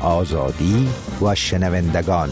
آزادی و شنوندگان.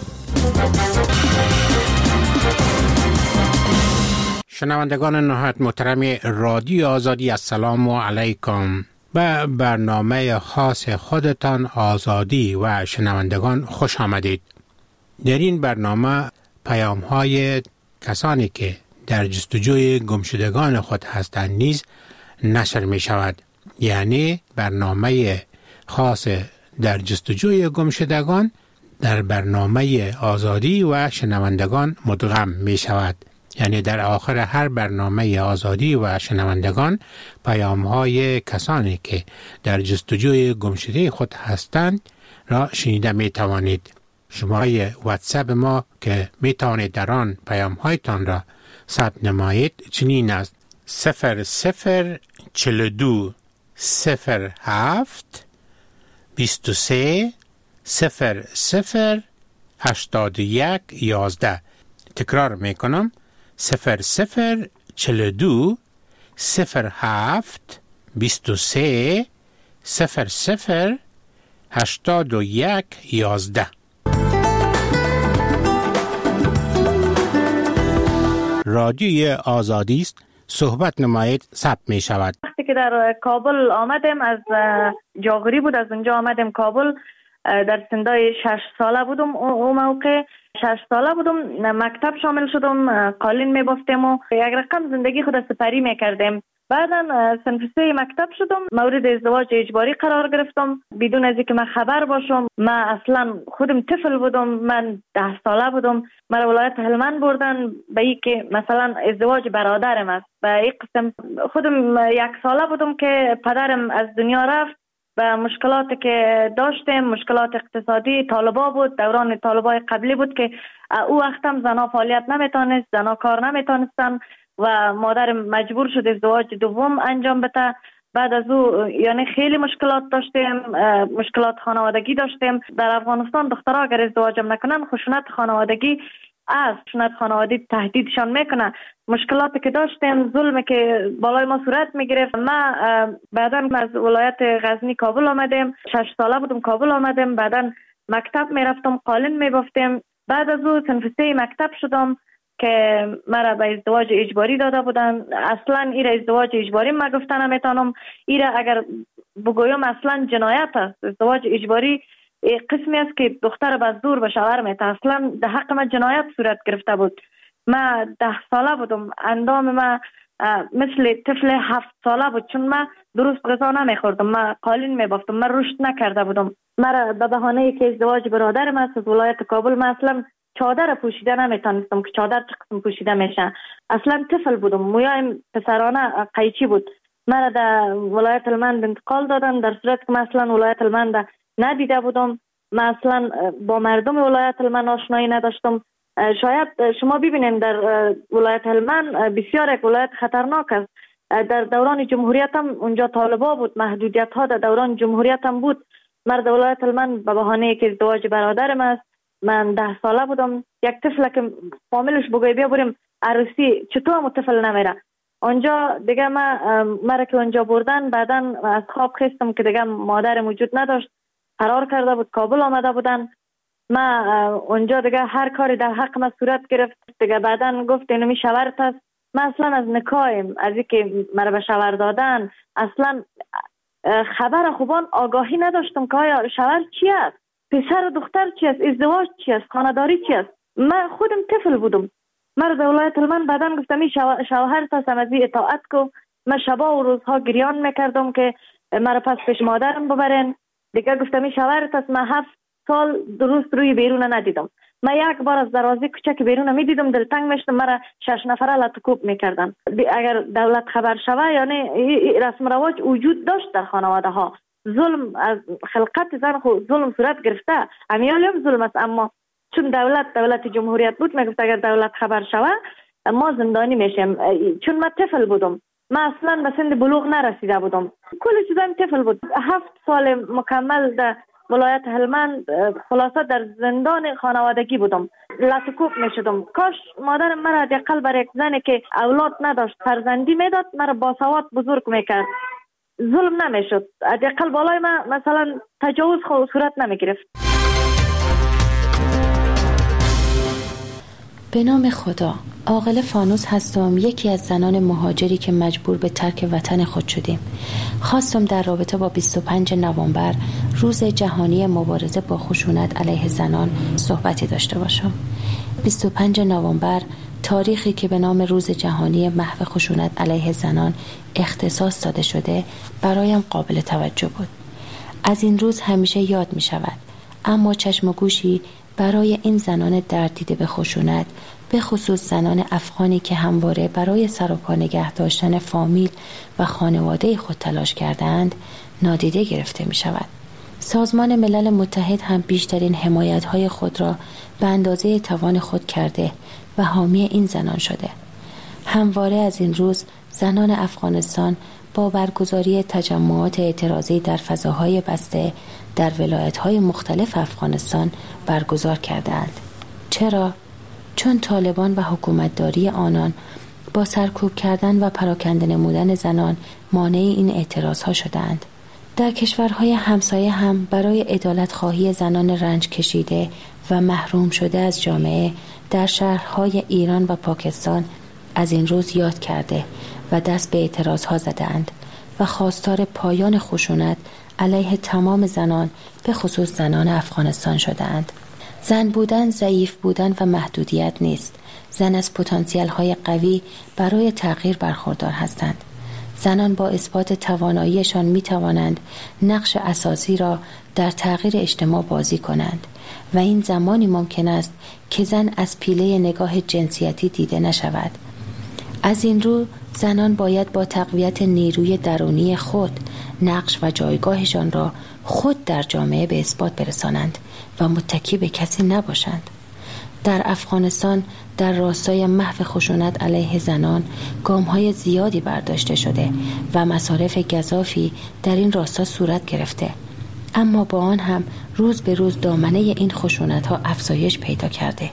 شنوندگان نهایت محترم رادیو آزادی، السلام علیکم. به برنامه خاص خودتان آزادی و شنوندگان خوش آمدید. در این برنامه پیام‌های کسانی که در جستجوی گمشدگان خود هستند نیز نشر می شود. یعنی برنامه خاص در جستجوی گمشدگان در برنامه آزادی و شنوندگان مدغم می شود. یعنی در آخر هر برنامه آزادی و شنوندگان پیام‌های کسانی که در جستجوی گمشده خود هستند را شنیده می توانید. شماره واتساپ ما که می توانید در آن پیام‌هایتان را ثبت نمایید چنین است: 0042 07 23 00 81 11. تکرار می کنم: 0042 07 23 00 81 11. رادیوی آزادی است، صحبت نمایید، ثبت می شود. وقتی که در کابل آمدیم، از جاغوری بود، از اونجا آمدیم کابل. در سندای 6 ساله بودم. اون موقع 6 ساله بودم، مکتب شامل شدم، قالین می‌بافتیم و یک رقم زندگی خود سپری می‌کردیم. بعدا صنف 3 مکتب شدم، مورد ازدواج اجباری قرار گرفتم بدون از اینکه من خبر باشم. من اصلا خودم طفل بودم، من 10 ساله بودم. مرا ولایت هلمند بردن به این که مثلا ازدواج برادرم است. به این قسم خودم 1 ساله بودم که پدرم از دنیا رفت. و مشکلاتی که داشتیم، مشکلات اقتصادی، طالبا بود، دوران طالبای قبلی بود که او وقت هم زنها فعالیت نمیتونست، زنها کار نمیتونستن و مادرم مجبور شد ازدواج دوم انجام بده. بعد از او یعنی خیلی مشکلات داشتیم، مشکلات خانوادگی داشتیم. در افغانستان دخترها اگر ازدواجم نکنن خشونت خانوادگی از خشونت خانوادگی تهدیدشان میکنه. مشکلاتی که داشتیم، ظلمی که بالای ما صورت میگرفت. ما بعدا از ولایت غزنی کابل آمدیم، 6 ساله بودم کابل آمدیم. بعدا مکتب میرفتم، قالین میبافتیم. بعد از او صنف 3 مکتب شدم که مرا به ازدواج اجباری داده بودن. اصلا ایره ازدواج اجباری ما گفتن نمیتونم. ایره اگر بگویم اصلا جنایت است. ازدواج اجباری قسمی است که دختر به زور به شوهر میته. اصلا در حق من جنایت صورت گرفته بود. من 10 ساله بودم، اندام من مثل طفل 7 ساله بود، چون من درست غذا نمیخوردم، من قالین میبافتم، من رشد نکرده بودم. مرا به بهانه ای که ازدواج برادرم است از ولایت کابل، من اصلا چادر پوشیده نمیتونستم که چادر چه قسم پوشیده میشه. اصلا طفل بودم، مویایم پسرانه قیچی بود. مرا در ولایت هلمند انتقال دادن، در صورت که من اصلا ولایت هلمند ندیده بودم. من اصلا با مردم ولایت هلمند آشنایی نداشتم. شاید شما ببینید در ولایت هلمند بسیار یک ولایت خطرناک است. در دوران جمهوریت هم اونجا طالبا بود، محدودیت ها در دوران جمهوریت هم بود. مرد ولایت هلمند به بهانه که ازدواج برادرم است، من 10 ساله بودم، یک طفل که فامیلش بگوی بیا بریم عروسی، چطور هم طفل نمیره. اونجا دیگه مرا که اونجا بردن، بعدا از خواب خستم که دیگه مادر موجود نداشت، قرار کرده بود کابل آمده بودن. ما اونجا دیگه هر کاری در حق ما صورت گرفت. دیگه بعدا گفت اینو می شوهرت است. من اصلا از نکایم، از اینکه مرا به شوهر دادن اصلا خبر خوبان آگاهی نداشتم که آیا شوهر چی است، پسر و دختر چی است، ازدواج چی است، خانه‌داری چی است. من خودم طفل بودم. مرا در ولایت هلمند بعدا گفتم این شوهرت است، از اطاعت کو. من شبا و روزها گریان میکردم که مرا پس پیش مادرم ببرن. دیگه گفتم این شوهرت است. من 7 سال درست روی بیرون ندیدم. من یک بار از دروازه کوچک بیرون میدیدم، دلتنگ میشدم. مرا 6 نفره لطکوب میکردن. اگر دولت خبر شوه، یعنی رسم رواج وجود داشت در خانواده ها. ظلم از خلقت زن خود ظلم صورت گرفته، امیالیم ظلم است. اما چون دولت جمهوریت بود، میگفت اگر دولت خبر شوه ما زندانی میشیم. چون من طفل بودم، من اصلا به سن بلوغ نرسیده بودم، کل چیزام طفل بود. 7 سال مکمل در ولایت هلمند خلاصه در زندان خانوادگی بودم، لطکوب میشدم. کاش مادرم مرا حداقل بر یک زنی که اولاد نداشت فرزندی میداد، مرا باسواد بزرگ میکرد، ظلم نمیشد. حداقل بالای من مثلا تجاوز صورت نمیگرفت. به نام خدا. عاقل فانوس هستم، یکی از زنان مهاجری که مجبور به ترک وطن خود شدیم. خواستم در رابطه با 25 نوامبر روز جهانی مبارزه با خشونت علیه زنان صحبتی داشته باشم. 25 نوامبر تاریخی که به نام روز جهانی محو خشونت علیه زنان اختصاص داده شده برایم قابل توجه بود. از این روز همیشه یاد می شود، اما چشم و گوشی برای این زنان درددیده به خشونت، به خصوص زنان افغانی که همواره برای سر و پا نگه داشتن فامیل و خانواده خود تلاش کردند، نادیده گرفته می شود. سازمان ملل متحد هم بیشترین حمایت‌های خود را به اندازه توان خود کرده و حامی این زنان شده. همواره از این روز زنان افغانستان با برگزاری تجمعات اعتراضی در فضاهای بسته در ولایت‌های مختلف افغانستان برگزار کردند. چرا؟ چون طالبان و حکومتداری آنان با سرکوب کردن و پراکنده نمودن زنان مانع این اعتراضها شدند. در کشورهای همسایه هم برای عدالت خواهی زنان رنج کشیده و محروم شده از جامعه در شهرهای ایران و پاکستان از این روز یاد کرده و دست به اعتراضها زدند و خواستار پایان خشونت علیه تمام زنان به خصوص زنان افغانستان شدند. زن بودن ضعیف بودن و محدودیت نیست. زن از پتانسیل های قوی برای تغییر برخوردار هستند. زنان با اثبات تواناییشان می توانند نقش اساسی را در تغییر اجتماع بازی کنند و این زمانی ممکن است که زن از پیله نگاه جنسیتی دیده نشود. از این رو زنان باید با تقویت نیروی درونی خود نقش و جایگاهشان را خود در جامعه به اثبات برسانند و متکی به کسی نباشند. در افغانستان در راستای محو خشونت علیه زنان گام‌های زیادی برداشته شده و مصارف گزافی در این راستا صورت گرفته، اما با آن هم روز به روز دامنه این خشونت‌ها افزایش پیدا کرده.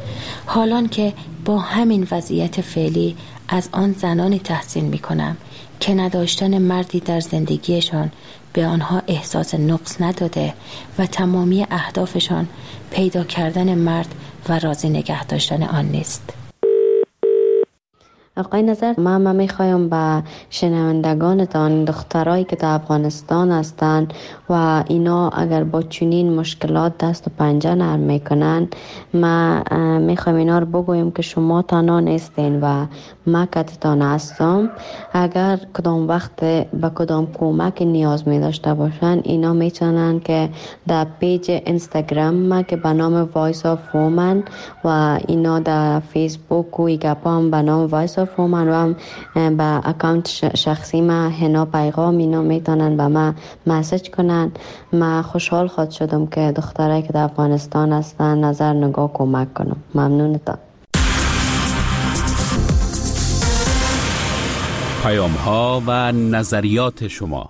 حالان که با همین وضعیت فعلی از آن زنانی تحسین می‌کنم که نداشتن مردی در زندگیشان به آنها احساس نقص نداده و تمامی اهدافشان پیدا کردن مرد و راضی نگه داشتن آن نیست. آقای نظر، من میخوایم به شنوندگانتان، دخترایی که در افغانستان هستند و اینا اگر با چنین مشکلات دست و پنجه نرم میکنن، ما میخوایم اینا رو بگویم که شما تنها نیستین و ما کتتان هستم. اگر کدام وقت به کدام کمک نیاز می داشته باشن، اینا میتونن که در پیج اینستاگرام ما که به نام Voice of Woman و اینا در فیسبوک و ایگپام به نام Voice of Woman و هم به اکانت شخصی ما هنا پیغام اینا میتونن به ما مسیج کنن. ما خوشحال خود شدم که دخترایی که در افغانستان هستن نظر نگاه کمک کنم. ممنونتان. پیام ها و نظریات شما.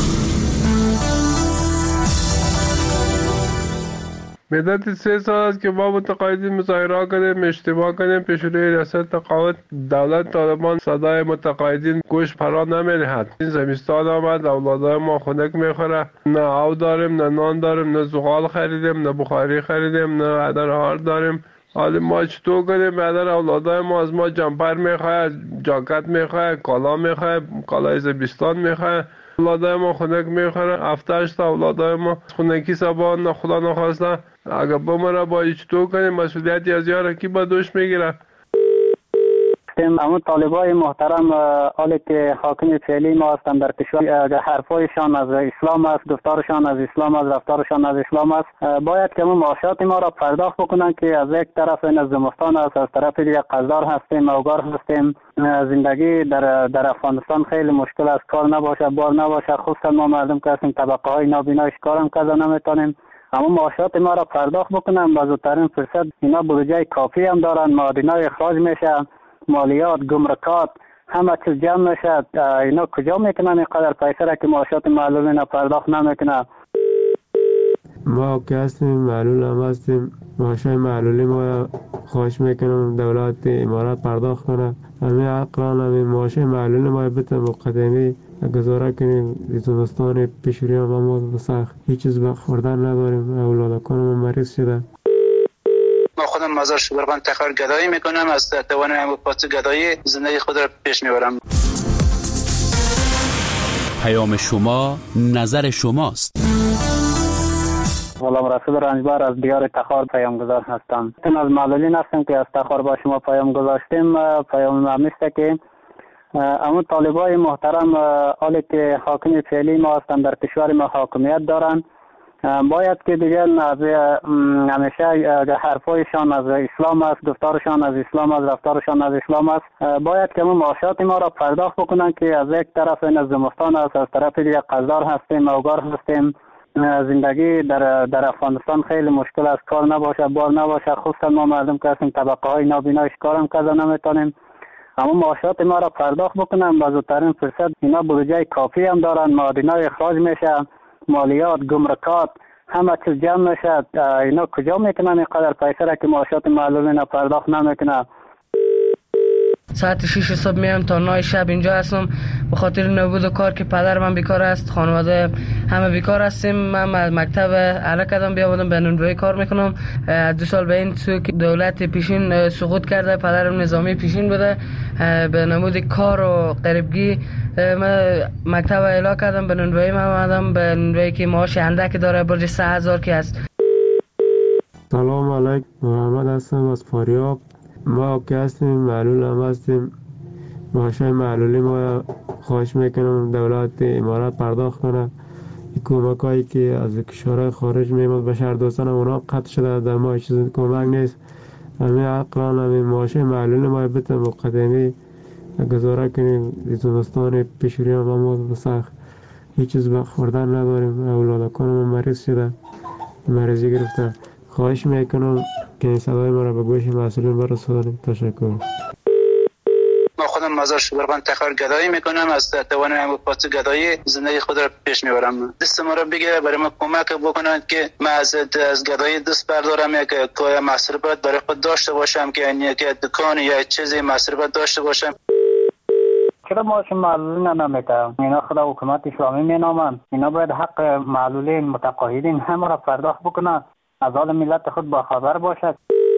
مدت 3 سال است که ما متقاعدین مظاهره کردیم، اشتباه کردیم، پیش روی ریاست تقاعد دولت طالبان صدای متقاعدین گوش فرا نمی‌دهد. این زمستان آمد، اولادای ما خنک میخوره، نه آب داریم، نه نان داریم، نه زغال خریدیم، نه بخاری خریدیم، نه عدر هار داریم. حالا ما چطور کنیم؟ بعدر اولادای ما از ما جمپر میخواه، جاکت میخواه، کالا میخواه، کالای زمستان میخواه. اولادای ما خنک میخوره، 7-8 تا اولادای ما خنکی سبان نه خدا نخواسته اگر بمره باید چطور کنیم؟ مسئولیتی از یاره کی با دوش میگیره؟ اما طالبای محترم حالی که حاکم فعلی ما هستند در کشور، حرفایشان از اسلام است، گفتارشان از اسلام است، رفتارشان از اسلام است، باید که معاشات ما را پرداخت بکنند که از یک طرف این زمستان است، از طرف دیگر قزدار هستیم، اوگار هستیم. زندگی در افغانستان خیلی مشکل است، کار نباشه، بار نباشه، خصوصا ما مردم که هستیم طبقه های نابینایش کارم کذا نمیتونیم. اما معاشات ما را پرداخت بکنن با زودترین فرصت. اینا بودجه کافی هم دارن، معادنای اخراج میشه، مالیات، گمرکات، همه چیز جمع میشه. اینا کجا میکنن اینقدر پیسه را که معاشات معلول اینا پرداخت نمیکنن؟ ما که هستیم معلول هم هستیم، معاشای معلولی ما خواهش میکنم دولت امارات پرداخت کنه. همین اقران همین معاشای معلولی ما بته مقدمی گزاره کنیم. زمستان پیشوری هم سخت، هیچ چیز خوردن نداریم، اولادکان ما مریض شده. ما خودم خودم مازار شبرغان تخار گدایی میکنم. از توان پاس گدایی زندگی خود را پیش میبرم. پیام شما نظر شماست. غلام رسول رنجبر از دیار تخار پیامگذار هستم. از معلولین هستم که از تخار با شما پیام گذاشتیم. پیام ما است که اما طالبای محترم حالی که حاکم فعلی ما هستند در کشور ما حاکمیت دارند، باید که دیگر همیشه حرفایشان از اسلام است، گفتارشان از اسلام است، رفتارشان از اسلام است، باید که معاشات ما را پرداخت بکنند که از یک طرف این زمستان است، از طرف دیگر قزدار هستیم، اوگار هستیم. زندگی در افغانستان خیلی مشکل است، کار نباشه، بار نباشه، خصوصا ما مردم که هستیم طبقه های نابینایش کارم کرده نمیتونیم. اما معاشات ما را پرداخت بکنن با زودترین فرصت. اینا بودجه کافی هم دارن، معادنای اخراج میشه، مالیات، گمرکات، همه چیز جمع میشه. اینا کجا میکنن اینقدر پیسه را که معاشات معلولین پرداخت نمیکنه؟ ساعت 6 صبح میام تا 9 شب اینجا هستم به خاطر نبود کار که پدر من بیکار است، خانواده همه بیکار هستیم. من مکتب اعلی کردم بیا بودم به نونوایی کار میکنم. 2 سال به این سو که دولت پیشین سقوط کرده، پدرم نظامی پیشین بوده، به نمود کار و غریبگی من مکتب اعلی کردم به نونوایی. من اومدم به نونوایی که معاش اندک داره، برج 3000 که است. سلام علیکم، محمد هستم از فاریاب. ما که هستیم معلول هم هستیم. معاشای معلولی ما خواهش میکنم دولت امارات پرداخت کنه. کمک هایی که از کشورهای خارج میمد به شهر دوستان اونا قطع شده، در ما چیز کمک نیست. همین عقلان همین معاشای معلولی ما بتن مقدمی گزاره کنیم. زمستان پیشوری هم ما سخت هیچ چیز خوردن نداریم. اولادکان ما مریض شده، مریضی گرفتن. خواهش میکنم که این صدای ما را به گوش مسئولین برسانید. تشکر. ما خودم مازار شبرغان تخار گدایی میکنم. از توان پاس گدایی زندگی خود را پیش میبرم. دست ما را بگیره، برای ما کمک بکنند که ما از گدایی دست بردارم، یک مصرفات برای خود داشته باشم، که یک دکان یا چیزی مصرفات داشته باشم. چرا معاش معلولین نمیده؟ اینا خود حکومت اسلامی مینامند. اینا باید حق معلولین متقاعدین همه را پرداخت بکنند، از حال ملت خود با خبر باشد.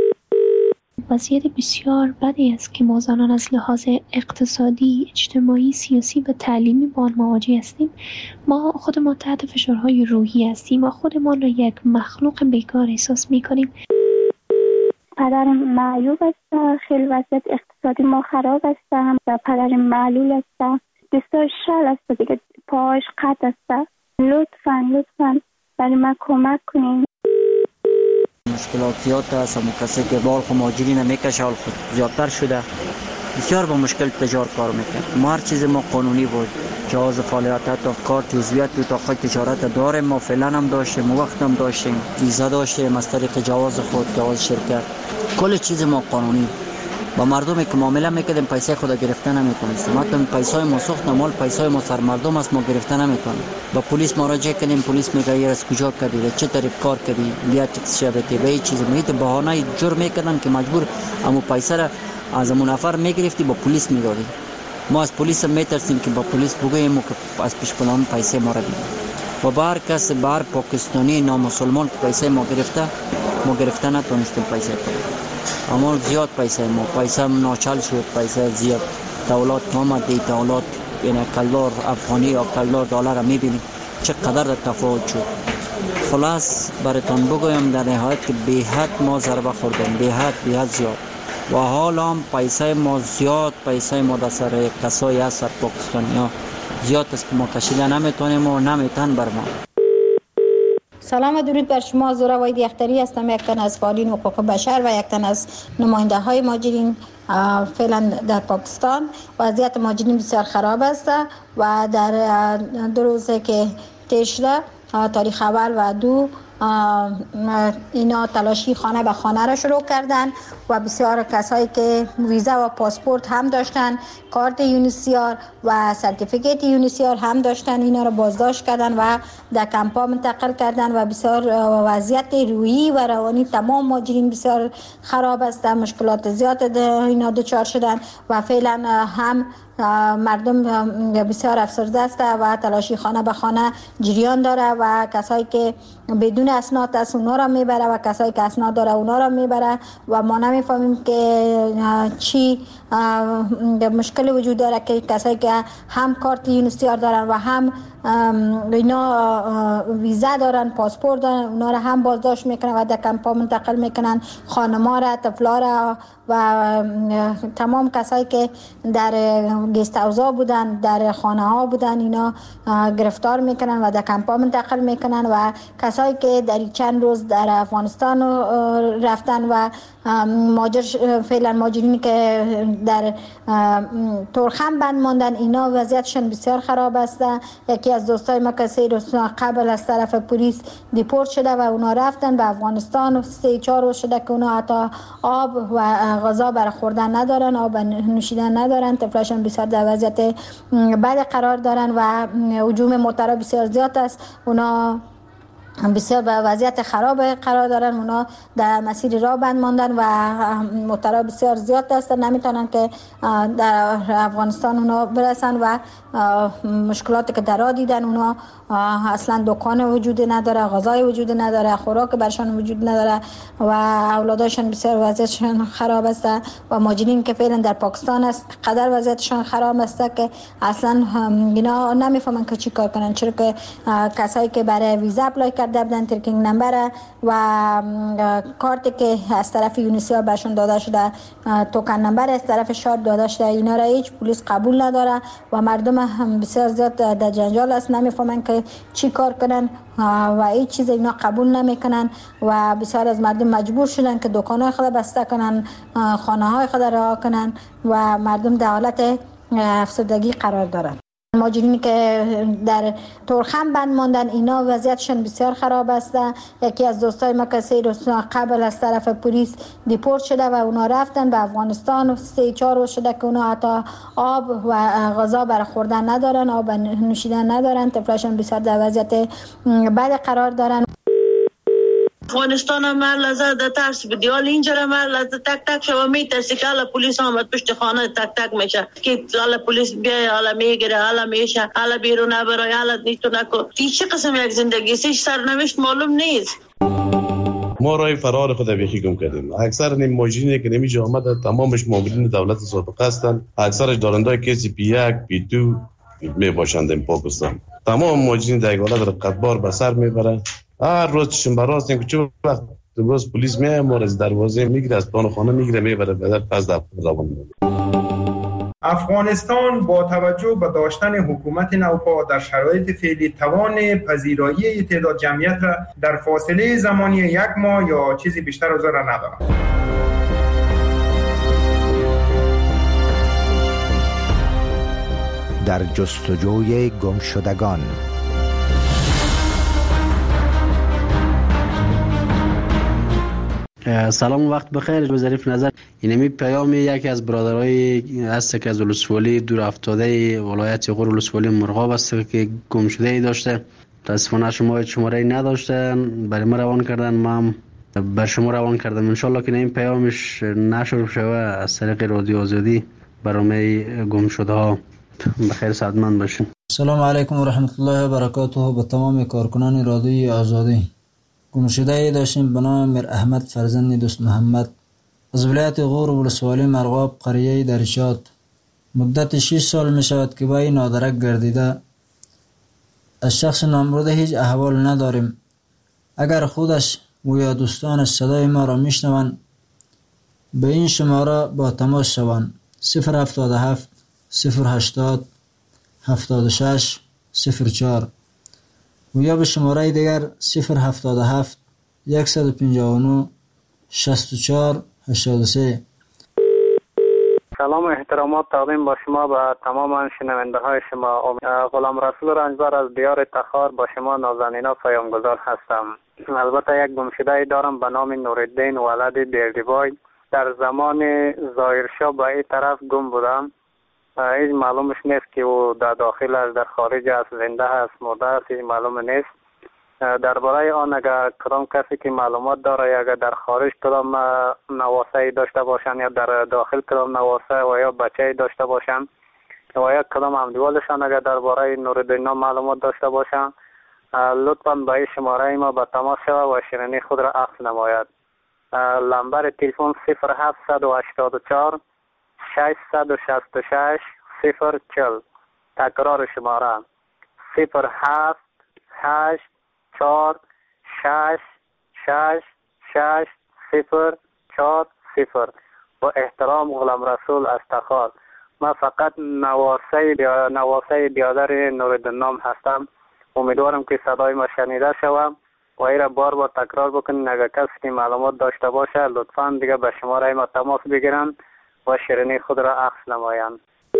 وضعیت بسیار بدی است که ما زنان از لحاظ اقتصادی، اجتماعی، سیاسی و تعلیمی با آن مواجه هستیم. ما خودمان تحت فشارهای روحی هستیم. ما خودمان را یک مخلوق بیکار احساس می‌کنیم. پدرم معیوب است، خیلی وضعیت اقتصادی ما خراب است و پدرم معلول است، دستاش شل است دیگه، پاش قطع است. لطفاً برای من کمک کنین. مشکلات زیاد است. همون کسی که بال خو مهاجرین میکشه حال خود زیادتر شده، بسیار با مشکل تجار کار میکنه. ما هر چیز ما قانونی بود، جواز فعالیت تا کار جزویت بود تا خود تجارت داریم. ما فعلا هم داشتیم، وقت هم داشتیم، ویزا داشتیم از طریق جواز خود، جواز شرکت، کل چیز ما قانونی. با مردمی که معامله میکردیم پیسه خود گرفته نمیتونستیم. حتی پیسای ما سوخت مال پیسای ما سر مردم است، ما گرفته نمیتونیم. با پلیس مراجعه کردیم، پلیس میگه یه از کجا کردی، چه طریق کار کردی، بیا تکس شبکه به چیز میگه بهانه جور میکردن که مجبور امو پیسه را از امو نفر میگرفتی با پلیس میدادی. ما از پلیس میترسیم که با پلیس بگوییم که از پیش پلان پیسه ما را بدید. و بار کس بار پاکستانی نامسلمان پیسه ما گرفته نتونستیم پیسه کنیم. اما زیاد پیسه ناچل شد، پیسه زیاد. دولت آمد دی دولت یعنی کلدار افغانی یا کلدار دلار را میبینید چقدر تفاوت شد. خلاص براتون بگویم در نهایت که به حد ما ضربه خوردیم، به حد زیاد. و حالا هم پیسه ما زیاد، پیسه ما در سر کسایی هست سر پاکستانی ها زیاد است که ما کشیده نمیتونیم و نمیتون بر ما. سلام و درود بر شما. زهره وحید اختری هستم، یک تن از فعالین حقوق بشر و یک تن از نماینده های مهاجرین فعلا در پاکستان. وضعیت مهاجرین بسیار خراب است و در 2 روزه که طی شده، تاریخ اول و 2 اینا تلاشی خانه به خانه را شروع کردن و بسیار کسایی که ویزا و پاسپورت هم داشتن، کارت یونیسیار و سرتیفیکیت یونیسیار هم داشتن، اینا را بازداشت کردن و در کمپا منتقل کردن و بسیار وضعیت روحی و روانی تمام مهاجرین بسیار خراب است. مشکلات زیاد اینا دچار شدن و فعلا هم مردم بسیار افسرده است و تلاشی خانه به خانه جریان داره و کسایی که بدون اسناد است اونا را میبره و کسایی که اسناد داره اونا را میبره و ما نمیفهمیم که چی مشکلی وجود داره که کسایی که هم کارت یونیسیار دارن و هم اینا ویزا دارن، پاسپورت دارن، اونا را هم بازداشت میکنن و در کمپا منتقل میکنن، خانما را، طفلا را و تمام کسایی که در گست هاوس‌ها بودن، در خانه ها بودن، اینا گرفتار میکنن و در کمپا منتقل میکنن و کسایی که در چند روز در افغانستان رفتن و فعلا ماجرینی که در تورخم بند ماندن، اینا وضعیتشون بسیار خراب است. یکی از دوستای ما که 3 روز قبل از طرف پلیس دیپورت شده و اونا رفتن به افغانستان، 3-4 روز شده که اونا حتی آب و غذا برای خوردن ندارن، آب نوشیدن ندارن، طفلاشون بسیار در وضعیت بد قرار دارن و هجوم موترها بسیار زیاد است. اونا بسیار به وضعیت خراب قرار دارن، اونا در مسیر راه بند ماندن و موترها بسیار زیاد هستن، نمیتونن که در افغانستان اونا برسن و مشکلاتی که در راه دیدن، اونا اصلا دکان وجود نداره، غذای وجود نداره، خوراک برشان وجود نداره و اولاداشون بسیار وضعیتشون خراب است و ماجرین که فعلا در پاکستان است قدر وضعیتشون خراب است که اصلا اینا نمیفهمن که چی کار کنن، چرا که کسایی که برای ویزا اپلای کرده بودن، ترکینگ نمبر و کارتی که از طرف یونیسیار برشون داده شده، توکن نمبر از طرف شاد داده شده، اینا را هیچ پلیس قبول نداره و مردم بسیار زیاد در جنجال است، نمیفهمن که چی کار کنن و هیچ چیز اینا قبول نمیکنن و بسیار از مردم مجبور شدن که دکانهای خود بسته کنن، خانه های خود رها کنن و مردم در حالت افسردگی قرار دارن. ماجرینی که در تورخم بند ماندن، اینا وضعیتشون بسیار خراب است. یکی از دوستای ما که 3 روز قبل از طرف پلیس دیپورت شده و اونا رفتن به افغانستان، 3-4 روز شده که اونا حتی آب و غذا برای خوردن ندارن، آب نوشیدن ندارن، طفلاشون بسیار در وضعیت بد قرار دارن. افغانستان هم هر لحظه در ترس بدی، حال اینجا هم هر لحظه تک تک شما میترسی که حالا پلیس آمد پشت خانه تک تک میشه که حالا پلیس بیای، حالا میگیره، حالا میشه، حالا بیرون نبرای، حالا نیتو نکن. چه قسم یک زندگی است؟ سرنوشت معلوم نیست. ما راه فرار خود بیخی گم کردیم. اکثر این ماجرینی که نمیشه آمده تمامش مامورین دولت سابقه هستند، اکثرش دارنده کسی P1 P2 می باشند در پاکستان. تمام ماجرین در حالت رقتبار به سر میبرن. هر روز چشم براست این که چه وقت روز پلیس میاد ما از دروازه میگیره، از پان خانه میگیره میبره بعد پس در روان میبره. افغانستان با توجه به داشتن حکومت نوپا در شرایط فعلی توان پذیرایی تعداد جمعیت را در فاصله زمانی 1 ماه یا چیزی بیشتر از آن را ندارد. در جستجوی گمشدگان. سلام و وقت بخیر. به ظریف نظر اینمی پیام یکی از برادرای هست که از ولسوالی دور افتاده ولایت غور ولسوالی مرغاب است که گم شده ای داشته. متاسفانه شماره نداشته، برای ما روان کردن، ما هم بر شما روان کردم. ان شاءالله که این پیامش نشر شوه از طریق رادیو آزادی برای گم شده ها. بخیر سعادتمند باشین. سلام علیکم و رحمت الله و برکاته. به تمام کارکنان رادیوی آزادی. گمشده داشتیم به نام میر احمد فرزند دوست محمد از ولایت غور ولسوالی مرغاب قریه درشاد. مدت 6 سال می شود که با این نادرک گردیده. از شخص نامبرده هیچ احوال نداریم. اگر خودش و یا دوستانش صدای ما را میشنوند به این شماره با تماس شوند: 077 080 76 04 و یا به شماره دیگر 077 159 64 83. سلام و احترامات تقدیم با شما به تمام شنونده های شما. غلام رسول رنجبر از دیار تخار با شما نازنینا پیامگذار هستم. البته یک گمشده دارم به نام نورالدین ولد بیردیبای. در زمان ظاهرشاه به این طرف گم بودم. هیچ معلومش نیست که او در داخل است، در خارج است، زنده است، مرده است، هیچ معلوم نیست. درباره آن اگر کدام کسی که معلومات داره یا اگر در خارج کدام نواسه داشته باشن یا در داخل کدام نواسه و یا بچه داشته باشن و یک کدام همدیوالشان اگر درباره نوردین نام معلومات داشته باشند لطفاً به این شماره ما به تماس شود و شیرینی خود را اخذ نماید. نمبر تلفن 0784 666 040. تکرار شماره 0784666040. با احترام غلام رسول از تخار. من فقط نواسه بیادر نوردین نام هستم. امیدوارم که صدای ما شنیده شوم و ایره بار بار تکرار بکنین. اگر کسی که معلومات داشته باشه لطفاً دیگه به شماره ما تماس بگیرن و شیرینی خود را اخذ نمایند.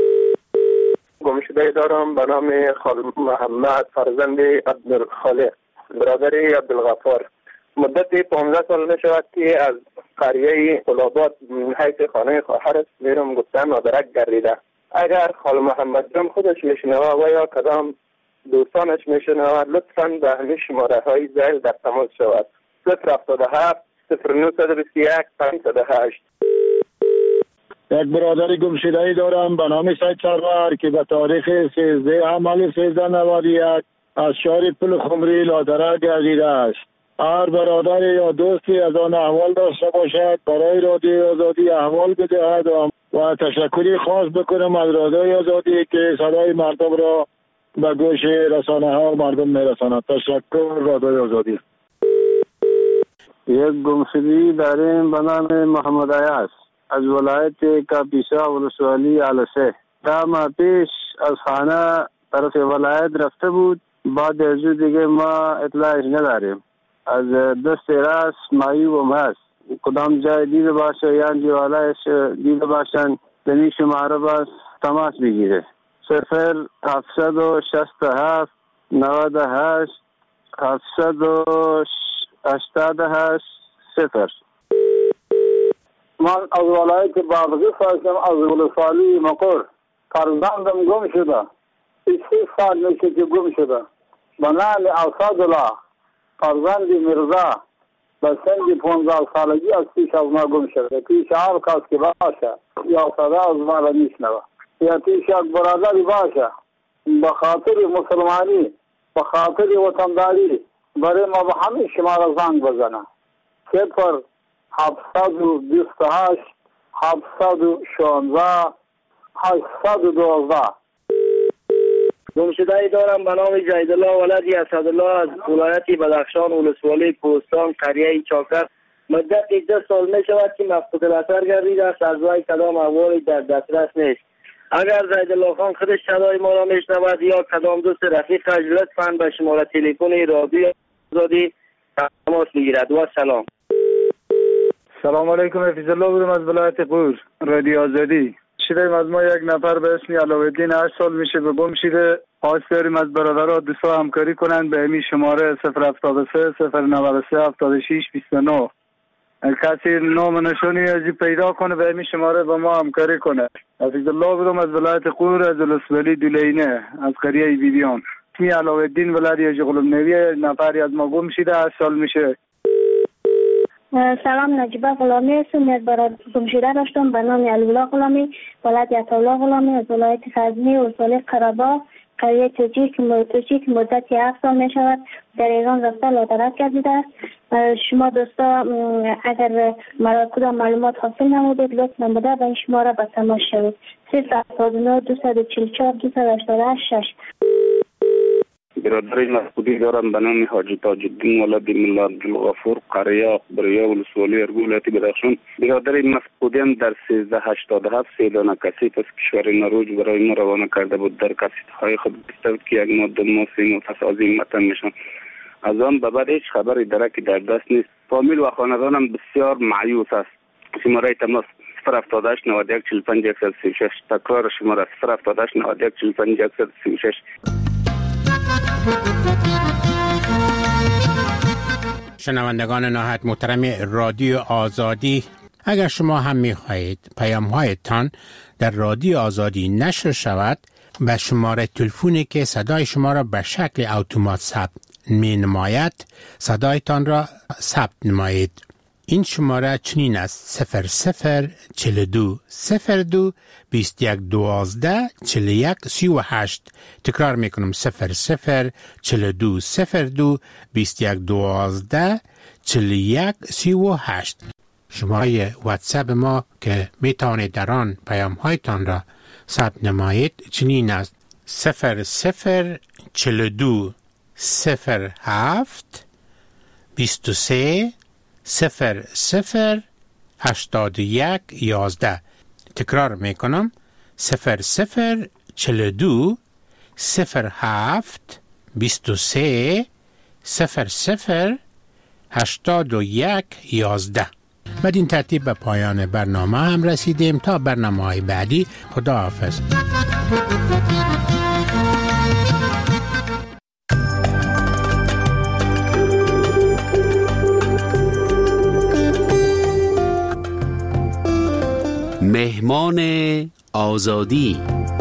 گمشده دارم به نام خال محمد فرزند عبدالخالق برادر عبدالغفار. مدت 15 سال نشود که از قریه قلابات حیث خانه خواهرش میرم گفتن مادرک گردیده. اگر خال محمد جان خودش میشنوه و یا کدام دوستانش میشنوه لطفاً به همین شماره های زیل در تماس شود. 077 0921 508. یک برادر گمشده‌ای دارم به نام سید سرور که به تاریخ 13 حمل 1391 از شهر پل خمری لادره گردیده است. هر برادر یا دوستی از آن احوال داشته باشد برای رادیوی آزادی احوال بدهد و تشکری خاص بکنم از رادیوی آزادی که صدای مردم را به گوش رسانه ها مردم میرساند. تشکر رادیوی آزادی. یک گمشده‌ای داریم به نام محمد عیاض از ولایت کاپیسا ولسوالی علسه. ده ماه پیش از خانه طرف ولایت رفته بود. بعد از دیگه ما اطلاعش نداریم. از دست راست معیوب هم هست. کدام جای دیده باشه یا دیوالایش دیده باشن دنی شماره باز تماس بگیره. 0767 98 788 0. من از ولایت بادغیس هستم از ولسوالی مقر. فرزندم گم شده. 6 سال میشه که گم شده. به نام اسدالله فرزند مرزا به سن 15 سالگی از پیش از ما گم شده. پیش هر کس که باشه یا صدا از ما را میشنوه یا پیش یک برادری باشه به خاطر مسلمانی به خاطر وطنداری برای ما به همین شماره زنگ بزنه. 0728 716 812. گمشده‌ای دارم به نام جیدالله ولدی اسدالله از ولایت بدخشان ولسوالی پوستان قریه چاکر. مدت 2 سال می شود که مفقود الاثر گردیده است. از وی کدام احوالی در دسترس نیست. اگر جیدالله خان خودش صدای ما را میشنود یا کدام دوست رفیقش لطفاً به شماره تلفن رادیو آزادی تماس بگیرد. و سلام. سلام علیکم. حفیظ الله بودم از ولایت قور رادیو آزادی. شدیم از ما یک نفر به اسم علاوالدین 8 سال میشه به گم شده. خواست داریم از برادرها دوستا همکاری کنند به همین شماره 073 093 76 29. کسی نام نشانی ازی پیدا کنه به همین شماره با ما همکاری کنه. حفیظ الله بودم از ولایت قور از ولسوالی دولینه از قریه بیبیان. اسمی علاوالدین ولدی جغلم نویه. نفری از ما گم شده 8 سال میشه. سلام، نجیبه غلامی هستم. یک برادر گمشده داشتم به نام علی‌الله غلامی ولد عطاالله غلامی از ولایت غزنی ولسوالی قره‌باغ قریه توچی که مدت 7 سال می شود در ایران رفته لادرک گردیده است. شما دوستا اگر کدام معلومات حاصل نمودید لطفاً بده به این شماره به تماس شوید. 079 244 288 6. برادر مفقودی دارم به نام حاجی تاج الدین ولد ملا عبدالغفور قریه بریا ولسوالی ولایت بدخشان. برادر مفقودیم در 1387 سیدانه کثیف از کشور نروژ برای ما روانه کرده بود. در کثیف‌های خود گفته که یک ماه 2 ماه 3 ماه پس از این وطن میشن. از آن به بعد هیچ خبری درکی در دست نیست. فامیل و خاندانم بسیار مایوس است. شماره تماس 078 91 45 136. تکرار شماره 078 91 45 136. شنوندگان نهایت محترم رادیو آزادی، اگر شما هم می‌خواهید پیام‌هایتان در رادیو آزادی نشر شود به شماره تلفنی که صدای شما را به شکل اتومات ثبت می‌نماید صدایتان را ثبت نمایید. این شماره چنین است: 0042 02 21 12 41 38. تکرار میکنم: 0042 02 21 12 41 38. شماره واتساپ ما که میتونید در آن پیام هایتان را ثبت نمایید چنین است: 0042 07 23 00 81 11. تکرار میکنم: 0042 07 23 00 81 11. بدین ترتیب به پایان برنامه هم رسیدیم. تا برنامه های بعدی، خداحافظ. مهمان آزادی.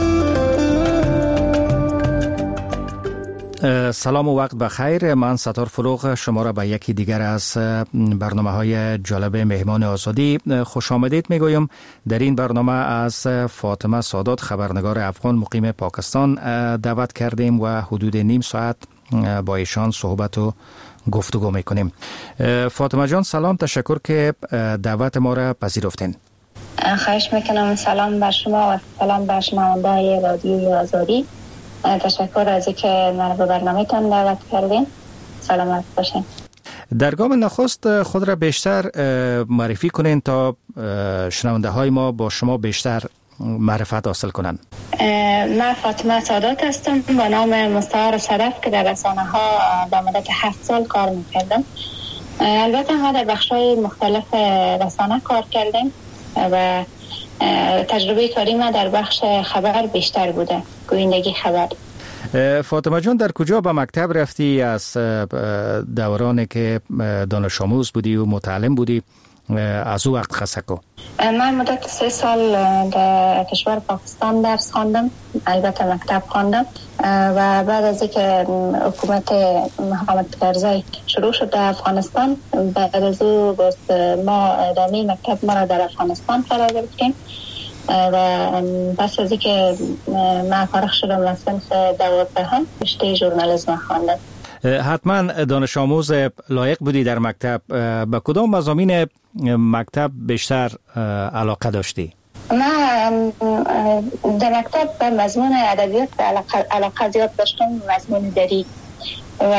سلام و وقت بخیر. من ستار فروغ شما را به یکی دیگر از برنامه های جالب مهمان آزادی خوش آمدید میگویم. در این برنامه از فاطمه سادات، خبرنگار افغان مقیم پاکستان، دعوت کردیم و حدود نیم ساعت با ایشان صحبت و گفتگو میکنیم. فاطمه جان سلام، تشکر که دعوت ما را پذیرفتین. خواهش میکنم. سلام بر شما و سلام بر شنونده‌های رادیوی آزادی. تشکر از اینکه من به برنامه‌تان دعوت کردین. سلامت باشین. در گام نخست خود را بیشتر معرفی کنین تا شنونده های ما با شما بیشتر معرفت حاصل کنن. من فاطمه سادات هستم با نام مستعار صدف که در رسانه ها به مدت 7 سال کار میکردم. البته ما در بخش‌های مختلف رسانه کار کردیم و تجربه کاری ما در بخش خبر بیشتر بوده، گویندگی خبر. فاطمه جان در کجا به مکتب رفتی؟ از دورانی که دانش آموز بودی و متعلم بودی از او وقت خسکو؟ من مدت 3 سال در کشور پاکستان درس خواندم، البته مکتب خواندم و بعد از اینکه حکومت محمد کرزی شروع شد در افغانستان، بعد از او ما ادامه مکتب ما را در افغانستان فرا گرفتیم و پس از اینکه من فارغ شدم از صنف 12 رشته ژورنالیسم خواندم. حتما دانش آموز لایق بودی در مکتب. به کدام مضامین مکتب بیشتر علاقه داشتی؟ من در مکتب به مضمون ادبیات علاقه زیاد داشتم، مضمون دری. و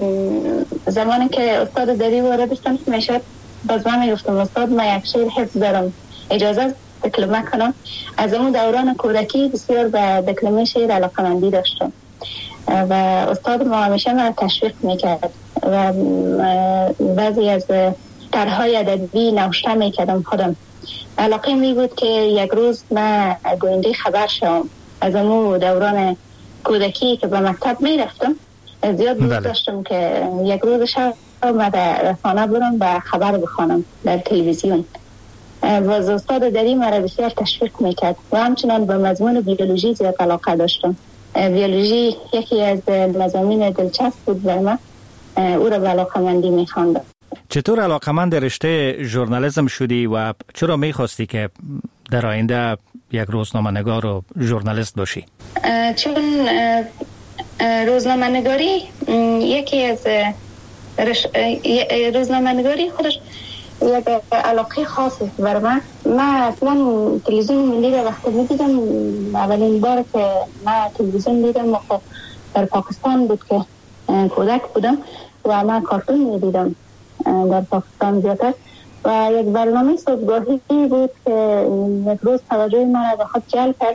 زمانی که استاد دری وارد شدم میشد باز من میگفتم استاد من یک شعر حفظ دارم، اجازه دکلمه کنم. از اون دوران کودکی بسیار به دکلمه شعر علاقه‌مندی داشتم و استاد ما همیشه من تشویق میکرد و بعضی از طرح‌های ادبی نوشته میکردم خودم. علاقه می بود که یک روز من گوینده خبر شوم. از اون دوران کودکی که به مکتب میرفتم زیاد دوست داشتم که یک روز شب من در رسانه برم و خبر بخوانم در تلویزیون. و استاد دری مرا بسیار تشویق میکرد و همچنان به مضمون بیولوژی زیاد علاقه داشتم. بیولوژی یکی از مضامین دلچسب بود برای من، او را به علاقه‌مندی میخواندم. چطور علاقه‌مند رشته ژورنالیسم شدی و چرا میخواستی که در آینده یک روزنامه‌نگار و ژورنالیست باشی؟ چون روزنامه‌نگاری یکی از روزنامه‌نگاری خودش یک علاقه خاصی برای من. من اصلا تلویزیون ملی را وقتی می‌دیدم، اولین بار که من تلویزیون دیدم در پاکستان بود که کودک بودم و من کارتون می‌دیدم در پاکستان زیادتر و یک برنامه صبحگاهی بود که یک روز توجه من را به خود جلب کرد.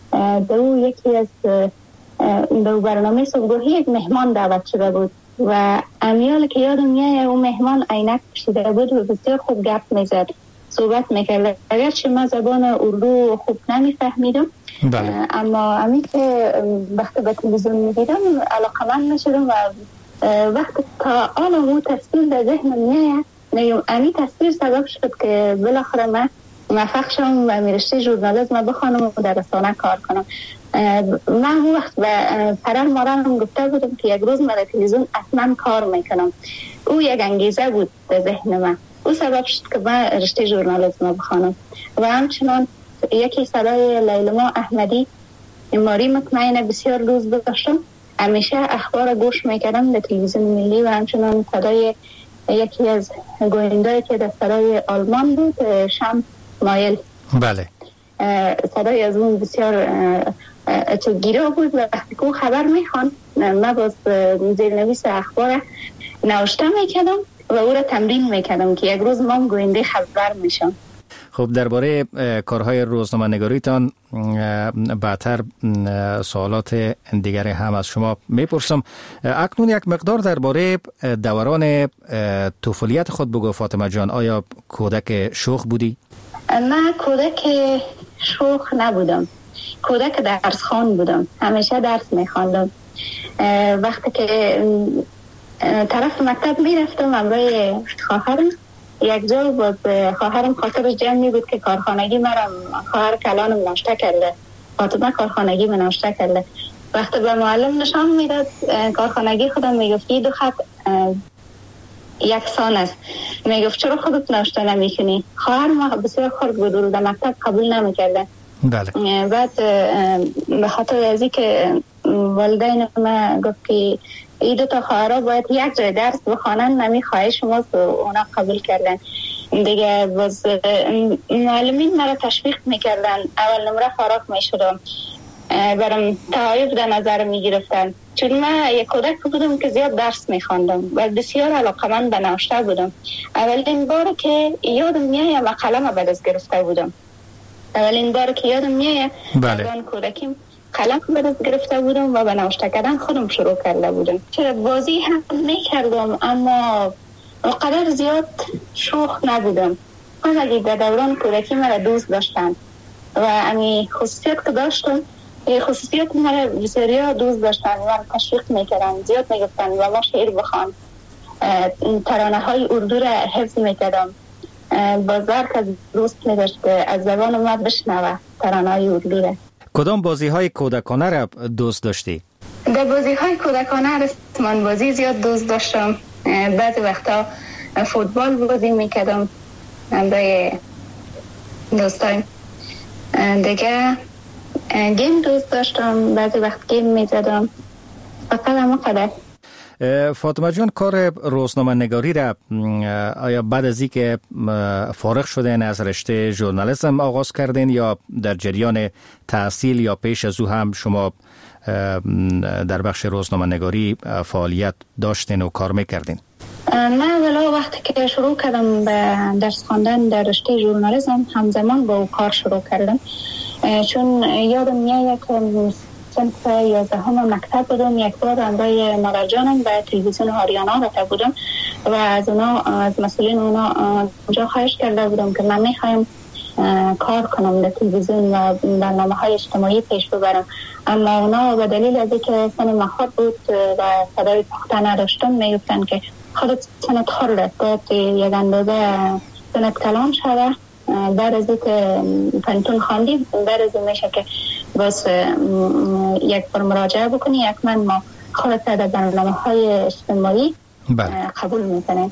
دو برنامه صبحگاهی یک مهمان دعوت شده بود و امیال که یادم میاد اون مهمان عینک پوشیده بود و بسیار خوب گپ میزد، صحبت میکرد. اگرچه من زبان اردو خوب نمیفهمیدم اما امی که وقتی به تلویزیون میدیدم علاقه‌مند میشدم و وقتی تا آن اون تصویر در ذهنم میاد، امی تصویر سبب شد که بالاخره من موفق شدم و رشته ژورنالیسم بخوانم و در رسانه کار کنم. من اون وقت به پدر مادرم گفته بودم که یک روز من در تلویزیون اصلا کار میکنم. او یک انگیزه بود در ذهن من او سبب شد که من رشته ژورنالیسم بخوانم. و همچنان یکی صدای لیلما احمدی، ماری مطمئنه بسیار دوست داشتم، همیشه اخبار گوش میکردم در تلویزیون ملی. و همچنان صدای یکی از گوینده‌ای که در صدای آلمان بود، شم مایل. بله. صدای از اون بسیار گیرا بود و وقتی که خبر میخوان من باز زیرنویس اخبار نوشته میکردم و او را تمرین میکردم که یک روز ما گوینده خبر میشم. خب درباره کارهای روزنامه نگاریتان بعدتر سوالات دیگر هم از شما میپرسم. اکنون یک مقدار درباره دوران طفولیت خود بگو فاطمه جان. آیا کودک شوخ بودی؟ من کودک شوخ نبودم، کودک درس خوان بودم، همیشه درس میخواندم. وقتی که طرف مکتب میرفتم همراه خواهرم، یک جا باز خواهرم خاطرش جمع بود که کارخانگی مرم، خواهر کلانم ناشته کرده، فاطمه کارخانگی من ناشته کرده. وقتی به معلم نشان میداد کارخانگی خودم میگفت دو خط یکسان است، میگفت چرا خودت ناشته نمیکنی؟ خواهر ما بسیار خرد بود و در مکتب قبول نمیکرده. بله. بعد به خاطر ازی که والدین ما گفت که این دو تا خواهرها باید یک جای درس بخوانن، نمی خواهش شماست و اونا قبول کردن دیگه. باز معلمین مرا تشویق میکردن، اول نمره فراغ میشدم، برام تعایب در نظر میگرفتن، چون من یک کودک بودم که زیاد درس میخواندم و بسیار علاقمند به نوشته بودم. اولین بار که یادم میاد من قلم به دست گرفته بودم، اولین بار که یادم میاد بله. کودکیم قلم به دست گرفته بودم و به نوشته کردن خودم شروع کرده بودم. چرا بازی هم میکردم اما قدر زیاد شوخ نبودم. همه در دوران کودکی مرا دوست داشتن و امی خصوصیت که داشتم، خصوصیت مرا بسیار دوست داشتن و تشویق میکردن، زیاد میگفتن و ما شعر بخوان، ترانه های اردو را حفظ میکردم. بازار که دوست میداشت از زبان ما بشنوه ترانه های اردو را. کدام بازی های کودکانه را دوست داشتی؟ در بازی های کودکانه رسمان بازی زیاد دوست داشتم. بعضی وقتا فوتبال بازی میکردم با دوستایم. دیگه گیم دوست داشتم، بعضی وقت گیم میزدم. فقط همه قدر. فاطمه جان، کار روزنامه نگاری را آیا بعد از اینکه فارغ شدین از رشته ژورنالیسم آغاز کردین یا در جریان تحصیل یا پیش از او هم شما در بخش روزنامه نگاری فعالیت داشتین و کار میکردین؟ من ولی وقتی که شروع کردم به درس خواندن در رشته ژورنالیسم همزمان با او کار شروع کردم، چون یادم میاد که صنف 11 مکتب بودم، یک بار همراه مادر جانم به تلویزیون آریانا رفته بودم و از مسئولین اونا اونجا خواهش کرده بودم که من میخوایم کار کنم در تلویزیون و برنامه‌های اجتماعی پیش ببرم، اما اونا به دلیل از اینکه سن مخاط بود و صدای پخته نداشتم میگفتن که خودت سنت خورده، باید یک اندازه سنت کلان شده، بعد از اینکه پنتون خواندی بعد از این میشه که باز یک بار مراجعه بکنی، یک من ما خودت در برنامه‌های اجتماعی قبول میکنه.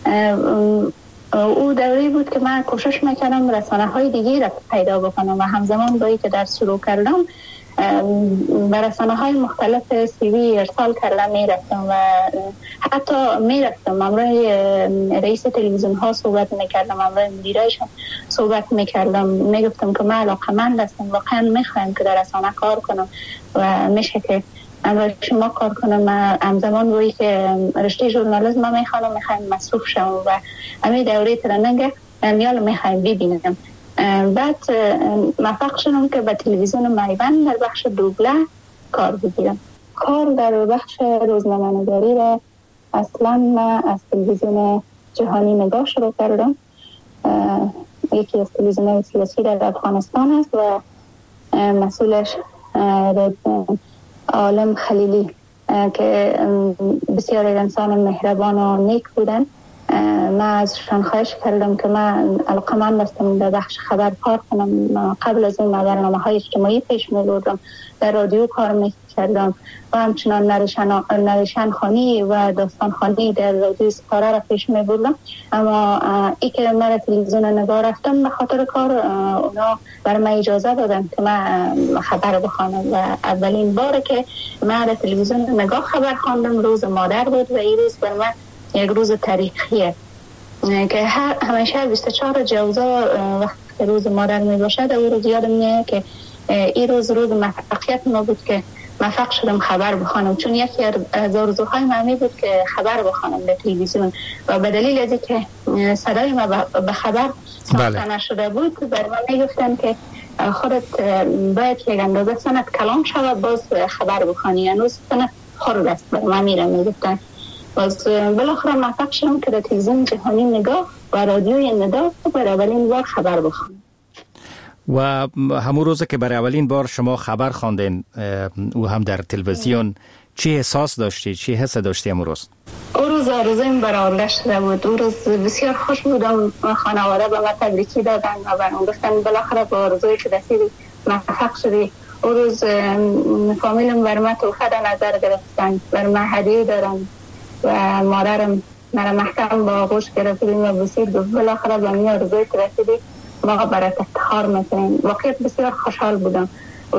او دوری بود که من کوشش میکردم رسانه‌های دیگه را پیدا بکنم و همزمان با اینکه درس شروع کردم به رسانه‌های مختلف سیوی ارسال کردم میرفتم و حتی میرفتم همراه رئیس تلویزیون ها صحبت میکردم، همراه مدیرایشان صحبت میکردم، میگفتم که من علاقمند هستم، واقعا میخوایم که در رسانه کار کنم و میشه که همراه شما کار کنم. همزمان روی که رشته ژورنالیسم میخوام مصروف شم و همین دوره ترننگ میال میخوایم ببینم. بعد موفق شدم که به تلویزیون میبند در بخش دوبله کار بگیرم. کار در بخش روزنامه نگاری را اصلا من از تلویزیون جهانی نگاه شروع کردم، یکی از تلویزیون سیاسی در افغانستان است و مسئولش عالم خلیلی که بسیار انسان مهربان و نیک بودن. من ازشان خواهش کردم که من علاقه‌مند هستم در بخش خبر کار کنم. قبل از این برنامه‌های اجتماعی پیش می‌بردم، در رادیو کار می‌کردم و همچنان نوشتن خوانی و داستان خوانی در رادیو سپاره را پیش می‌بردم. اما ای که من تلویزیون نگاه رفتم به خاطر کار اونا برای من اجازه دادن که من خبر بخوانم و اولین باره که من در تلویزیون نگاه خبر خواندم روز مادر بود و این روز برای من یک روز تاریخیه که همیشه 24 جوزا وقتی روز مادر می باشد او روز یادم میاد که این روز موفقیت ما بود که موفق شدم خبر بخوانم، چون یکی از آرزوهای من بود که خبر بخوانم در تلویزیون و به دلیل از اینکه صدای ما به خبر ساخته نشده بود برای من میگفتن که خودت باید یک اندازه سنت کلام شود باز خبر بخوانی، هنوز سنت خرد است برای من میگفتن. باز بالاخره موفق شدم که در تلویزیون جهانی نگاه و رادیوی ندا برای اولین بار خبر بخوانم. و همون روز که برای اولین بار شما خبر خواندین او هم در تلویزیون چی احساس داشتی؟ چی حس داشتی همون روز؟ او روز آرزویم برآورده شده بود. او روز بسیار خوش بودم. خانواده به من تبریکی دادن و برام گفتن بالاخره با آرزویی که رسیدی موفق شدی. او روز فامیلم بر من تحفه در نظر گرفتن، بر من هدیه دارن و مادرم مرا محکم با آغوش گرفتیم و بسید گفت بالاخره به من آرزویی که رسیدی ما برات افتخار میکنیم. واقعیت بسیار خوشحال بودم.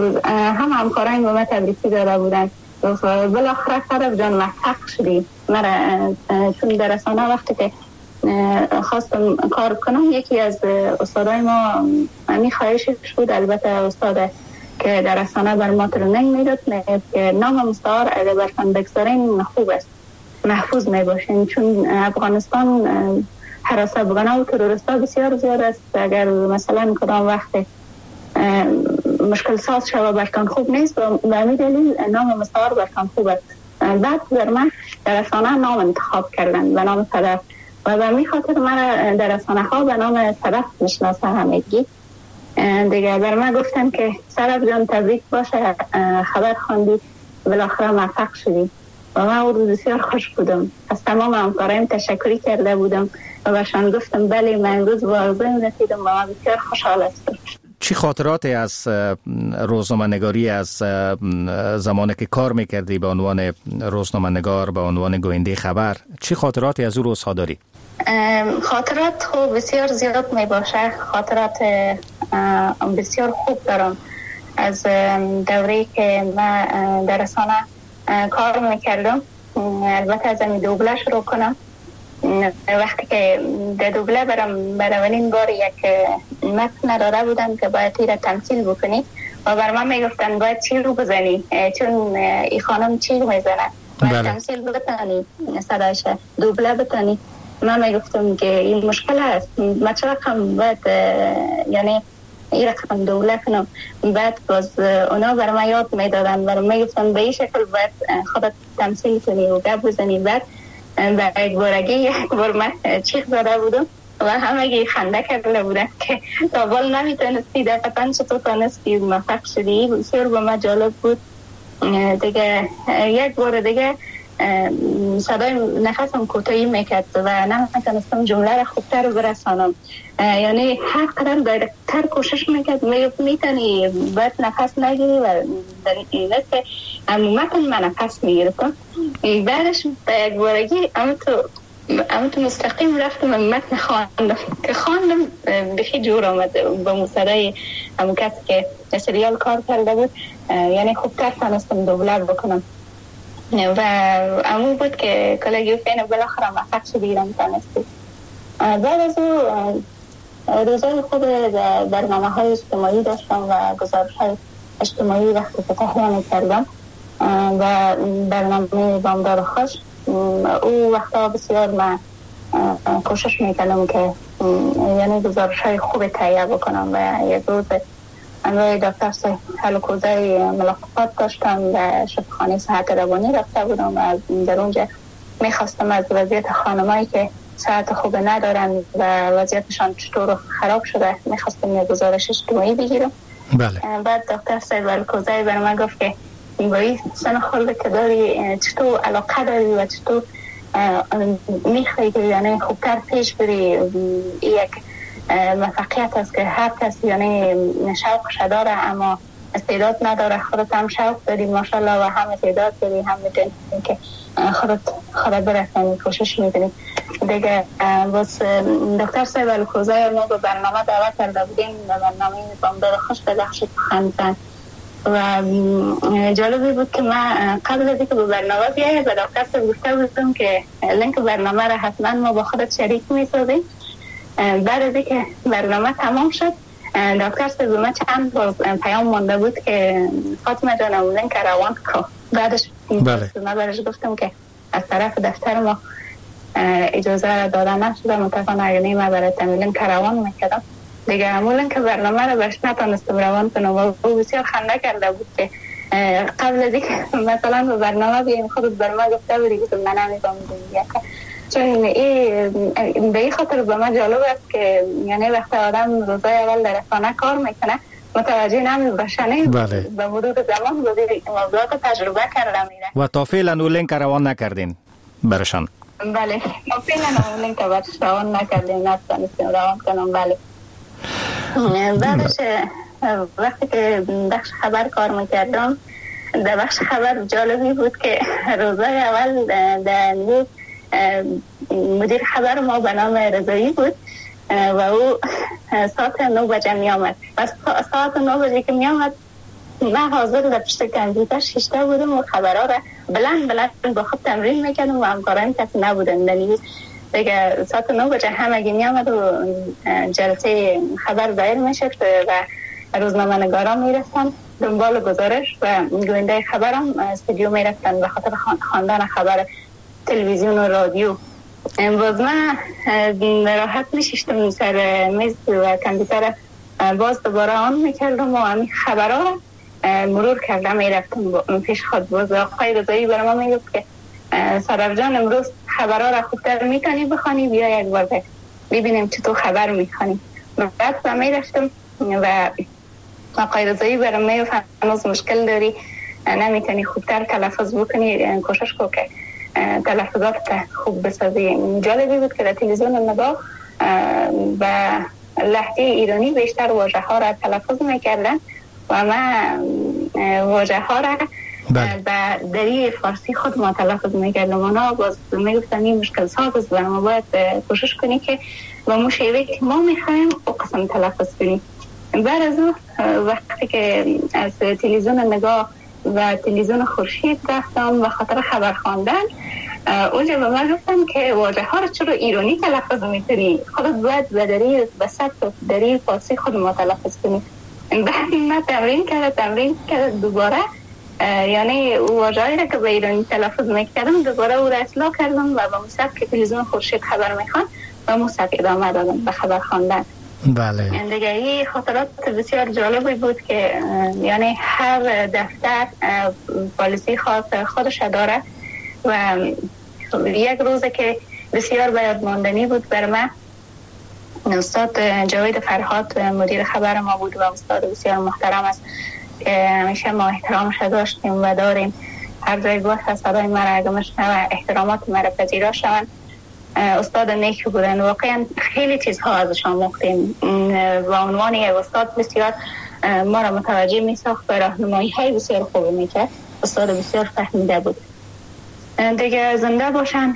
هم همکاران به من تبریکی داده بودن بالاخره سرف جان موفق شدی. مرا چون در رسانه وقتی که خواستم کار کنم یکی از استادای ما همی خواهشش بود، البته استاد که در رسانه بر ما ترنینگ میداد که نام مستعار اگر برتان بگذارین خوب است، محفوظ میباشین، چون افغانستان حراس افغان‌ها و تروریست‌ها بسیار زیاد است. اگر مثلا کدام وقت مشکل ساز شود برتان خوب نیست و به همین دلیل نام مستعار برتان خوب است. بعد در من در رسانه نام انتخاب کردن به نام صدف و به همین خاطر من در رسانه ها به نام صدف میشناسه همگی دیگه. بر من گفتن که صدف جان تبریک باشه، خبر خواندی بالاخره موفق شدی و من او روز بسیار خوش بودم. از تمام همکارایم تشکری کرده بودم و برشان گفتم بله من امروز با آرزویم رسیدم و من بسیار خوشحال هستم. چی خاطراتی از روزنامه‌نگاری از زمانی که کار میکردی به عنوان روزنامه‌نگار به عنوان گوینده خبر، چی خاطراتی از اون روزها داری؟ خاطرات خوب بسیار زیاد می باشه. خاطرات بسیار خوب دارم از دوره‌ای که من در رسانه کار میکردم. البته از این دوبله شروع کنم. وقتی که در دوبله برام اولین بار یک متن داده بودن که باید تیر تمثیل بکنی و بر من میگفتن باید چی رو بزنی چون این خانم چی رو میزنه باید تمثیل بتانی صدایش دوبله بتانی. من میگفتم که این مشکل هست، من چه رقم باید یعنی این رقم دوبله کنم. بعد باز اونا بر من یاد میدادن، بر من میگفتن به این شکل باید خودت تمثیل کنی و گپ بزنی. بعد و یک بار من چیخ داده بودم و همه خنده کرده بودن که تا بال نمیتونستی دفتن چطور تانستی موفق شدی. بسیار به من جالب بود دیگه. یک بار دیگه صدای نفسم کوتاهی میکرد و نمیتونستم جمله را خوبتر برسانم، یعنی هر قدر دایرکتر کوشش میکرد میتونی باید نفس نگیری و در این که عمومتا من نفس میگرفتم. بعدش به یک بارگی اما تو مستقیم رفتم متن خواندم که خواندم بخی جور آمد با مصدای همون کسی که سریال کار کرده بود، یعنی خوبتر تانستم دوبله بکنم و امون بود که کلگی فین بالاخره موفق شدی ایران تانستی. بعد از او روزای خود برنامه های اجتماعی داشتم و گزارش های اجتماعی وقتی که تهیه کردم و برنامه بامداد خوش او وقتا بسیار من کوشش میکنم که یعنی گزارش های خوب تهیه بکنم و یک روز امروی دکتر هلوکوزه ملاقات داشتم و شفاخانه صحت روانی رفته بودم و در اونجا میخواستم از وضعیت خانمایی که صحت خوب ندارن و وضعیتشان چطور خراب شده میخواستم یک گزارش اجتماعی بگیرم. بله. بعد دکتر هلوکوزه برای من گفت که این بایی سن خلده که داری چطور علاقه داری و چطور میخوایی که یعنی خوبتر پیش بری. یک موفقیت است که هر کس یعنی شوقش داره اما استعداد نداره. خودت هم شوق داری ماشاءالله و هم استعداد داری، هم میتونی که خودت برسانی کوشش میکنی دیگه. بس دکتر صاحب الکوزای ما به برنامه دعوت کرده بودیم، برنامه بامداد خوش بدخش خندزن و جالبی بود که من قبل از اینکه به برنامه بیاید به دکتر صاحب گفته بودم که لینک برنامه را حتما ما با خودت شریک میسازیم. بعد از اینکه برنامه تمام شد دکتر صاحب ما چند بار پیام مانده بود که فاطمه جانم لینک روان کو. بعدش من برش گفتم که از طرف دفتر ما اجازه را داده نشده، متاسفانه اگر نه من برای لینک روان میکردم دیگه. همون که برنامه را بهش نتونستم روان کنم و بسیار خنده کرده بود که قبل از اینکه مثلا به برنامه بیایم خودت بر ما گفته بودی که من نمیفهمم دیگه. چون این به این خاطر به من جالب است که یعنی وقتی آدم روزای اول در رسانه کار میکنه متوجه نمیشه به مرور زمان موضوعات تجربه کرده میره. و تا فعلا اون لینک روان نکردین برشان؟ بله تا فعلا اون لینک برش روان نکردیم، نتونستیم روان کنم. بله بعدش وقتی که بخش خبر کار میکردم در بخش خبر جالبی بود که روزای اول در مدیر خبر ما به نام رضایی بود و او ساعت 9 بجه می آمد و ساعت 9 بجه که می آمد من حاضر در پشت کامپیوتر شیشته بودم و خبرها را بلند با خود تمرین میکردم و همکاران کسی نبودن دنیویز دیگه. ساعت 9 بجه همگی می آمد و جلسه خبر دایر میشد و روزنامه نگارا میرفتن دنبال گزارش و گوینده خبرم استودیو میرفتن به خاطر خواندن خبر تلویزیون و رادیو. باز من راحت میشیشتم سر میز و کامپیوتر باز دوباره آن میکردم و همین خبرها را مرور کردم میرفتم پیش خود. باز آقای رضایی برای ما میگفت که سرور جان امروز خبرها را خوبتر میتونی بخوانی، بیا یک بار ببینیم چطور خبر میخوانی. بعد من میرفتم و آقای رضایی برای ما میگفت هنوز مشکل داری، نمیتونی خوبتر تلفظ بکنی، کوشش کن که تلفظات خوب بسازی. جالبی بود که در تلویزیون نگاه و لهجه ایرانی بیشتر واژه ها را تلفظ میکردن و من واژه ها را و دری فارسی خود ما تلفظ میکردم. اونا باز میگفتن این مشکل ساز است و ما باید کوشش کنی که با مشیوه که ما میخوایم او قسم تلفظ کنی. بعد از اون وقتی که از تلویزیون نگاه و تلویزیون خورشید رفتم و خاطر خبر خواندن اونجا به من گفتم که واژه ها رو چرا ایرانی تلفظ میکنی؟ خودت باید به سطح دری فارسی خود ما تلفظ کنی. بعد من تمرین کرد دوباره یعنی واژه‌ای را که به ایرانی تلفظ میکردم دوباره او را اصلاح کردم و با مصحف که تلویزیون خورشید خبر میخوان و مصحف ادامه دادم به خبر خواندن. بله دیگه این خاطرات بسیار جالبی بود که یعنی هر دفتر پالیسی خاص خودش داره و یک روز که بسیار باید ماندنی بود بر من استاد جاوید فرهاد مدیر خبر ما بود و استاد بسیار محترم است که همیشه ما احترامش داشتیم و داریم. هر جای باشه صدای مرا اگه مشنوه احترامات مرا پذیرا شوند. استاد نیکی بودن، واقعا خیلی چیزها ازشان مختیم و عنوان یک استاد بسیار ما را متوجه می ساخت و راهنمایی های بسیار خوب می کرد. استاد بسیار فهمیده بود دیگه. زنده باشن.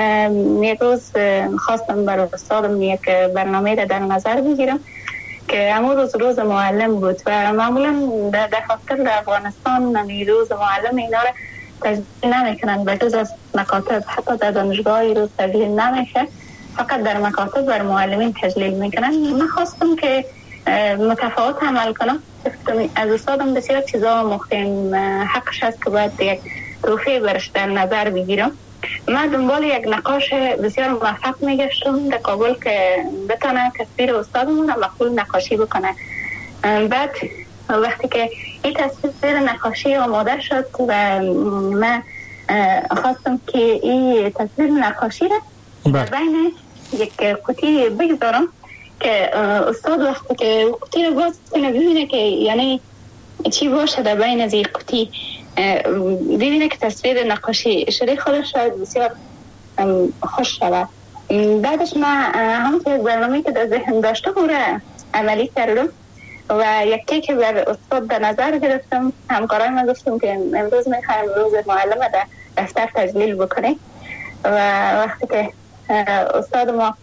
یک روز خواستم برای استادم یک برنامه را در نظر بگیرم که همون روز معلم بود و معمولا در دفاتر در افغانستان روز معلم اینا را تجلیل نمیکنن به جز از مکاتب، حتی در دانشگاه روز تجلیل نمیشه، فقط در مکاتب بر معلمین تجلیل میکنن. من خواستم که متفاوت عمل کنم. از استادم بسیار چیزا مختیم، حقش هست که باید یک توفیه برش در نظر بگیرم. من دنبال یک نقاش بسیار موفق میگشتم در کابل که بتونه تصویر استادمون را مقبول نقاشی بکنه. بعد وقتی که این تصویر نقاشی آماده شد و من خواستم که این تصویر نقاشی را بین یک قوطی بگذارم که استاد وقتی که قوطی را باز کنه ببینه که یعنی چی باشه در بین از این قوطی، ببینه که تصویر نقاشی شده خودش شاید بسیار خوش شود. بعدش من همون برنامه‌ای که در ذهن داشته بوده عملی کردم و یکی که بر استاد در نظر گرفتم. همکارای من گفتم که امروز میخوایم روز معلم در دفتر تجلیل بکنیم و وقتی که استاد ما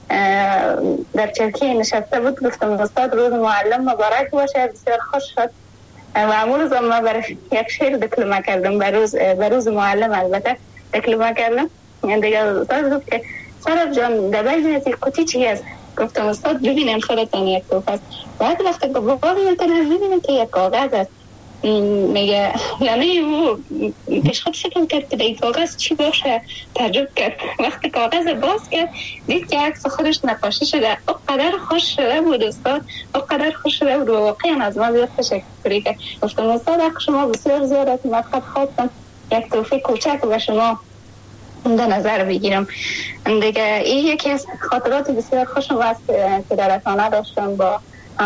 در چرکی نشسته بود گفتم استاد روز معلم مبارک باشه. بسیار خوش شد و امروز روز ما برای یک شعر دکلمه کردم به روز معلم البته دکلمه کردم. دیگه استاد گفت که سراب جان در بین از کتی چی هست؟ گفتم استاد ببینم خودتان یک توف است. بعد وقتی که بابا ببینم که یک کاغذ است. میگه یعنی او پیش خود فکر کرد که این کاغذ چی باشه. تعجب کرد. وقتی کاغذ باز کرد دید که عکس خودش نقاشی شده. او قدر خوش شده بود استاد، او قدر خوش شده بود و واقعا از ما زیاد تشکری کرد. گفتم استاد حق شما بسیار زیاد است. من فقط خواستم یک توفیق کوچک به شما در نظر بگیرم. دیگه این یکی از خاطرات بسیار خوشم است که در رسانه داشتم. با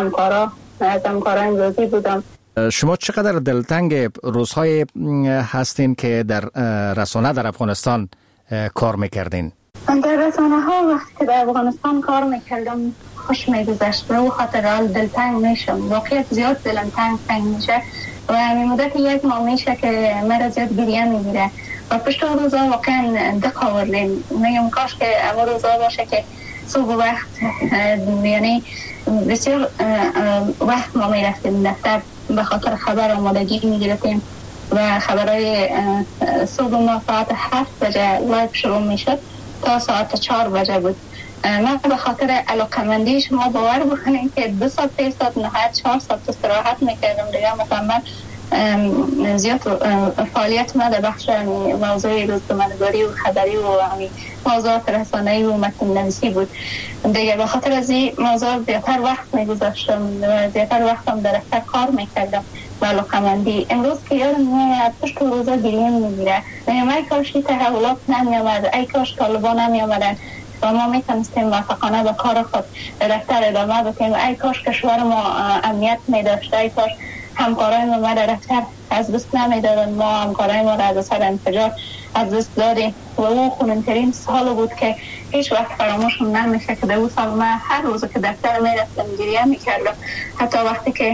از همکاران امروزی بودم. شما چقدر دلتنگ روزهای هستین که در رسانه در افغانستان کار میکردین؟ در رسانه ها وقتی که در افغانستان کار میکردم خوش میگذشت و او خاطرات دلتنگ میشم. واقعیت زیاد دلم تنگ میشه و مدت یک ماه میشه که مرا زیاد گریه میگیره و پشت روزا واقعا دق آوردیم. میگم کاش که اما روزا باشه که صبح وقت یعنی بسیار وقت ما میرفتیم دفتر به خاطر خبر آمادگی میگرفتیم و خبرهای صبح ما ساعت 7 بجه لایو شروع میشد تا ساعت 4 بجه بود. من به خاطر علاقمندی شما باور بکنید که 2 ساعت 3 ساعت نهایت 4 ساعت استراحت میکردم. دیگه مثلا زیاد فعالیت ما در بخش موضوع روزنامه‌نگاری و خبری و موضوعات رسانه‌ای و متن نویسی بود. دیگه به خاطر از این موضوع زیادتر وقت می‌گذاشتم و زیادتر وقتم در دفتر کار می‌کردم و علاقمندی. امروز که یادم میاد پشت روزا گریه می‌گیره. ای کاش این تحولات نمی‌آمد، ای کاش طالبان نمی‌آمدن و ما میتونستیم موفقانه به کار خود در دفتر ادامه بدیم. ای کاش کشور ما امنیت می‌داشت، ای کاش همکارای ما در دفتر از دست نمیدادن. ما همکارای ما را از اثر انفجار از دست دادیم و او خونن‌ترین سال بود که هیچ وقت فراموشم نمیشه که در اون سال من هر روز که دفتر میرفتم گریه میکردم. حتی وقتی که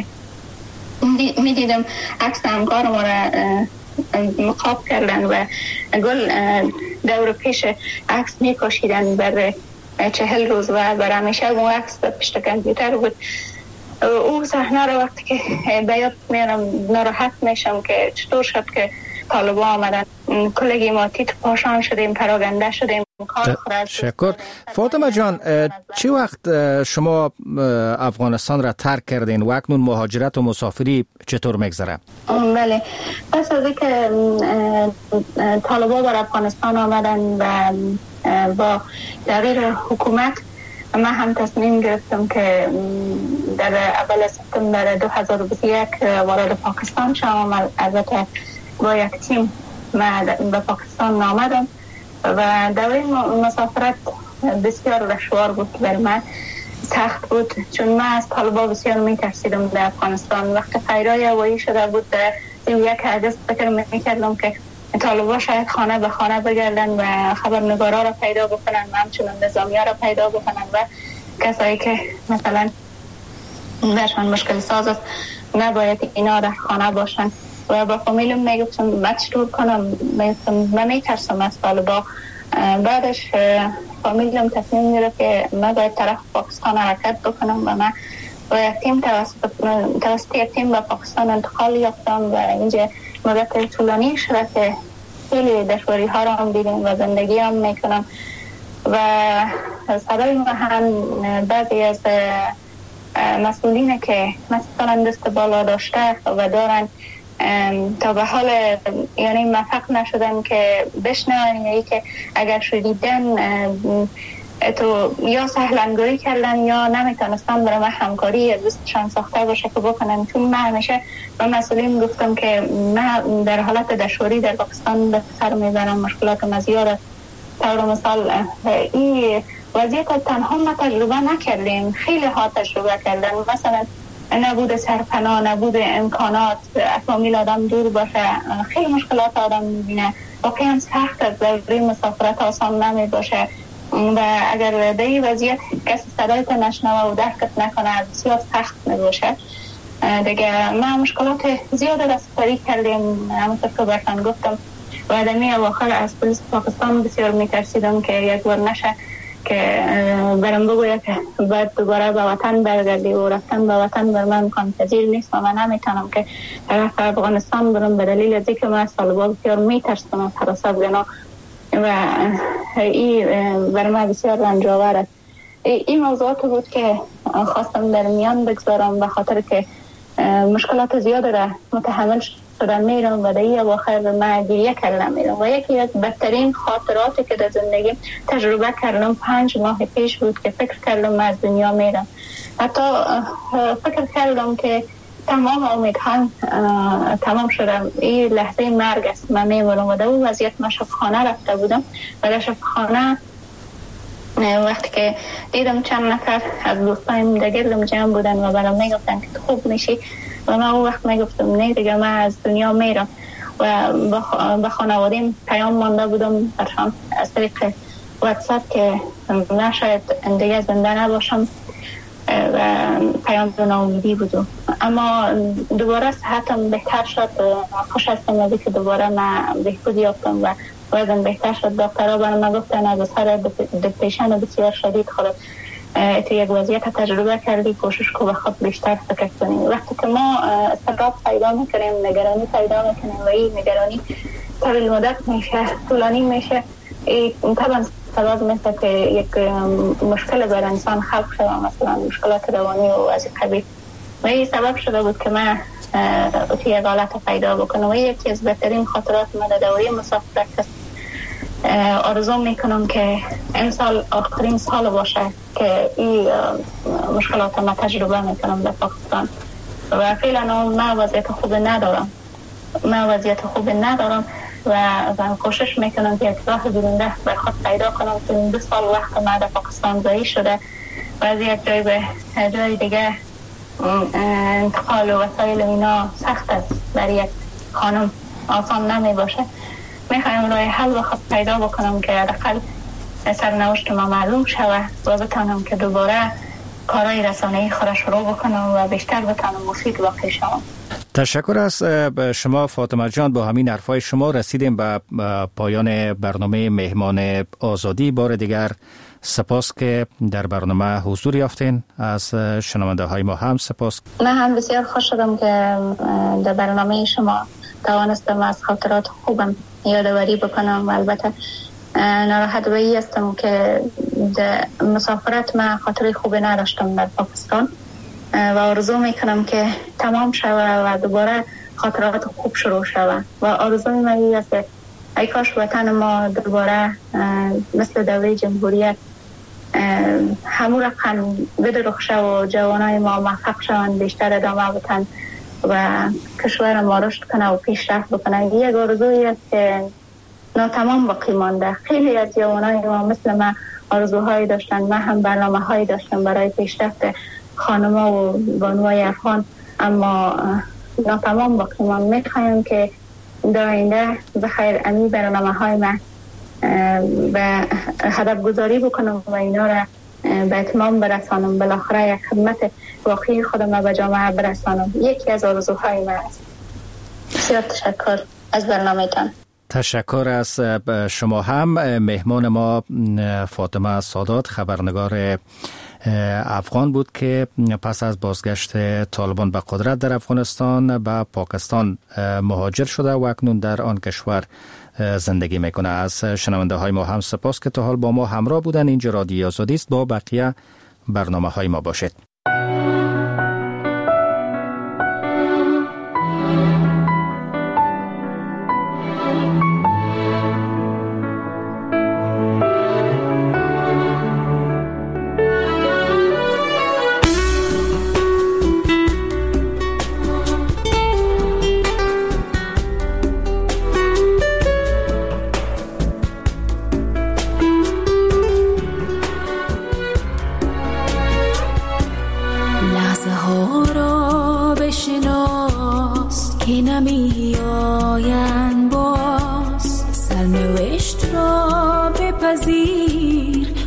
میدیدم عکس همکار ما را مقاب کردن و گل دور پیش عکس میکشیدن بر 40 روز و بر همیشه اون عکس پشت کامپیوتر بود. او صحنه رو وقتی که به یاد میارم ناراحت میشم که چطور شد که طالبان آمدن کلگی ما تیت پاشان شدیم، پراگنده شدیم. تشکر. فاطمه جان، چی وقت شما افغانستان را ترک کردین و اکنون مهاجرت و مسافری چطور میگذره؟ بله، پس از اینکه طالبان بر افغانستان آمدن و با تغییر حکومت من هم تصمیم گرفتم که در اول سپتامبر 2021 وارد پاکستان شدم. البته با یک تیم من به پاکستان آمدم و دوره مسافرت بسیار دشوار بود برای من، سخت بود، چون من از طالبان بسیار میترسیدم. در افغانستان وقتی خیرای هوایی شده بود در 1 اگست فکر میکردم که طالبان شاید خانه به خانه بگردن و خبرنگارا را پیدا بکنن و همچنین نظامی‌ها را پیدا بکنن و کسایی که مثلا برشان مشکل ساز است نباید اینا در خانه باشن. و با فامیلم میگفتم من چطور کنم، من میترسم از طالبان. بعدش فامیلم تصمیم گرفت که من باید طرف پاکستان حرکت بکنم و من با یک تیم توسط یک تیم به پاکستان انتقال یافتم و اینجا مدت طولانی شده که خیلی دشواری ها را هم دیدم و زندگی هم میکنم و صدای ما هم بعضی از مسئولین که مثلا دست بالا داشته و دارن تا به حال یعنی موفق نشدن که بشنون، یعنی که اگر شدیدن تو یا سهلنگاری کردن یا نمیتونستن برای من همکاری دوستشان ساخته باشه که بکنن. چون من همیشه به مسئولین گفتم که من در حالت دشواری در پاکستان به سر میبرم، مشکلات مزیار طور مثال این وضعیت تنها ما تجربه نکردیم، خیلی ها تجربه کردن. مثلا نبود سرپناه، نبود امکانات، فامیل آدم دور باشه، خیلی مشکلات آدم میبینه واقعا سخت است، دوره مسافرت آسان نمی باشه و اگر در این وضعیت کسی صدایت نشنوه و درکت نکنه بسیار سخت می باشه. دیگه ما مشکلات زیاد را سپری کردیم، همونطور که برتن گفتم و دمی اواخر از پلیس پاکستان بسیار میترسیدم که یک بار نشه که برم بگوید که باید دوباره به وطن برگردی و رفتن به وطن بر من امکان پذیر نیست و من نمیتونم که طرف افغانستان برم به دلیل از اینکه من طالبان بسیار میترسم از حراس افغانا و این بر من بسیار رنجاور است. این موضوعات بود که خواستم در میان بگذارم به خاطر که مشکلات زیاد را متحمل شدن میرم و در اواخر من گریه کردم میرم و یکی از بدترین خاطراتی که در زندگی تجربه کردم 5 ماه پیش بود که فکر کردم من از دنیا میرم. حتی فکر کردم که تمام امیدهام تمام شدم، این لحظه مرگ است، من میمونم و در اون وضعیت من شفاخانه رفته بودم و در شفاخانه وقتی که دیدم چند نفر از دوستایم در گردم جمع بودن و برام میگفتن که خوب میشی و من اون وقت میگفتم نه دیگه من از دنیا میرم و به خانوادیم پیام مانده بودم برشان از طریق واتساپ که من شاید دیگه زنده نباشم و پیام ناامیدی بودم. اما دوباره صحتم بهتر شد و خوش هستم از که دوباره من بهبودی یافتم و وزن بهتر شد. دکترها برای من گفتن از اثر دپریشن بسیار شدید خودت تو یک وضعیت تجربه کردی، کوشش کو به خود بیشتر فکر کنیم. وقتی که ما استراب پیدا میکنیم، نگرانی پیدا میکنیم و این نگرانی طویل مدت میشه، طولانی میشه، طبعا سبب میشه که یک مشکل بر انسان خلق شده، مثلا مشکلات روانی و از قبیل و این سبب شده بود که من تو یک حالت پیدا بکنم و یکی از بهترین خاطرات من در دوره مسافرت است. آرزو میکنم که این سال آخرین سال باشه که این مشکلات ما تجربه میکنم در پاکستان و فعلا من وضعیت خوب ندارم و کوشش میکنم که یک راه برنده بر خود پیدا کنم که این 2 سال وقت من در پاکستان ضایع شده و از یک جای به جای دیگه انتقال و وسایل اینا سخت است، برای یک خانم آسان نمی باشه. میخوایم راه حل به خود پیدا بکنم که حداقل سرنوشت ما معلوم شود و بتانم که دوباره کارهای رسانه‌ای خود شروع بکنم و بیشتر بتانم مفید واقع شوم. تشکر از شما فاطمه جان. با همین حرفای شما رسیدیم به پایان برنامه مهمان آزادی. بار دیگر سپاس که در برنامه حضور یافتین. از شنونده های ما هم سپاس. من هم بسیار خوش شدم که در برنامه شما توانستم از خاطرات خوبم یادآوری بکنم و البته ناراحت به این هستم که در مسافرت من خاطره خوبی نداشتم در پاکستان و آرزو میکنم که تمام شود و دوباره خاطرات خوب شروع شود و آرزوی من این است که ای کاش وطن ما دوباره مثل دوره جمهوریت همون رقم بدرخشه و جوانای ما موفق شوند، بیشتر ادامه بدن و کشور ما رشد کنه و پیشرفت بکنه. یک آرزویی است که ناتمام باقی مانده. خیلی از جوانای ما مثل من آرزوهایی داشتن، من هم برنامه‌هایی داشتم برای پیشرفت خانم‌ها و بانوهای افغان، اما ناتمام باقی ماند. می‌خوایم که در آینده بخیر امی برنامه‌های من به هدف گذاری بکنم و اینا را به اتمام برسانم، بالاخره یک خدمت واقعی خودم به جامعه برسانم. یکی از آرزوهای من است. بسیار تشکر از برنامه‌تان. تشکر از شما هم. مهمان ما فاطمه سادات، خبرنگار افغان بود که پس از بازگشت طالبان به قدرت در افغانستان به پاکستان مهاجر شده و اکنون در آن کشور زندگی میکنه. از شنونده های ما هم سپاس که تا حال با ما همراه بودن. اینجا رادیو آزادی است. با بقیه برنامه های ما باشید.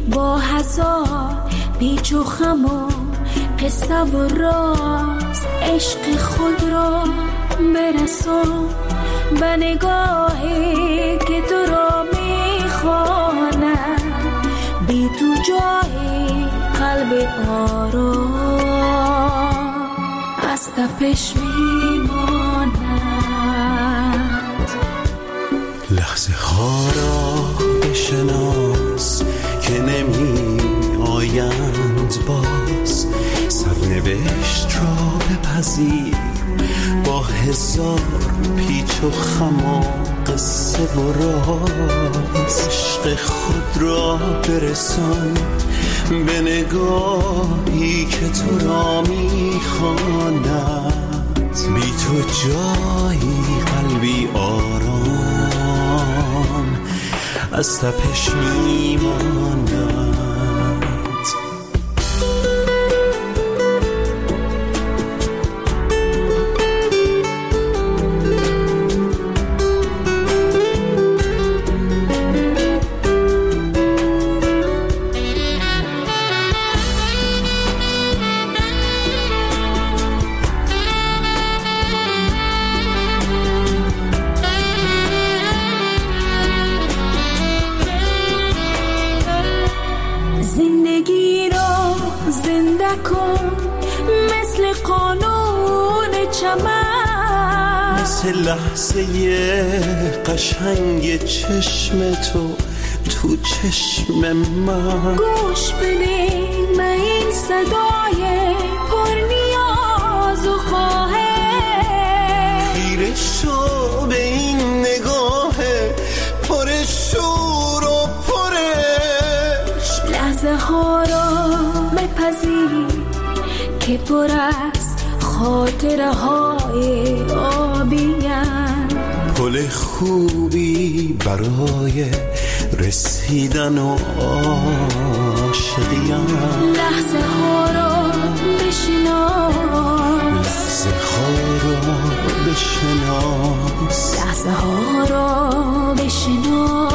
با هزار پیچ و خم و قصه و راز عشق خود را برسان به نگاهی که تو را میخواند، بی تو جای قلب آرام از تپش میماند. لحظه ها را بشناس که نمی آیند باز، سرنوشت را بپذیر با هزار پیچ و خم و قصه و راز. عشق خود را برسان به نگاهی که تو را میخواند، بی تو جایی قلبی آرام از تپش میماند. لحظه قشنگ چشم تو تو چشم من، گوش بده من این صدای پر نیاز و خواهش، خیره شو به این نگاه پر شور و پرش. لحظه ها را بپذیر که پر از خاطره های آبیم، پل خوبی برای رسیدن و عاشقیم. لحظه ها را بشناس، لحظه ها را بشناس، لحظه ها را بشناس.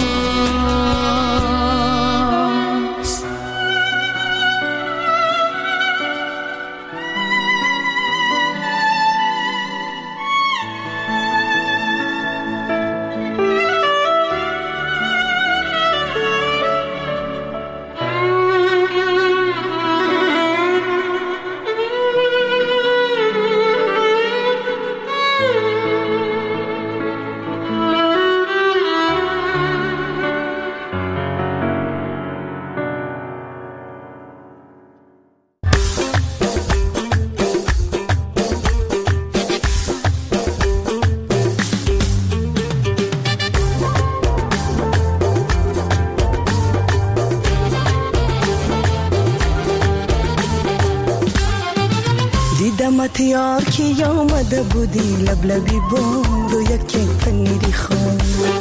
دمت یار کی آمده بودی لبلبی بند و یکی پنیری خون.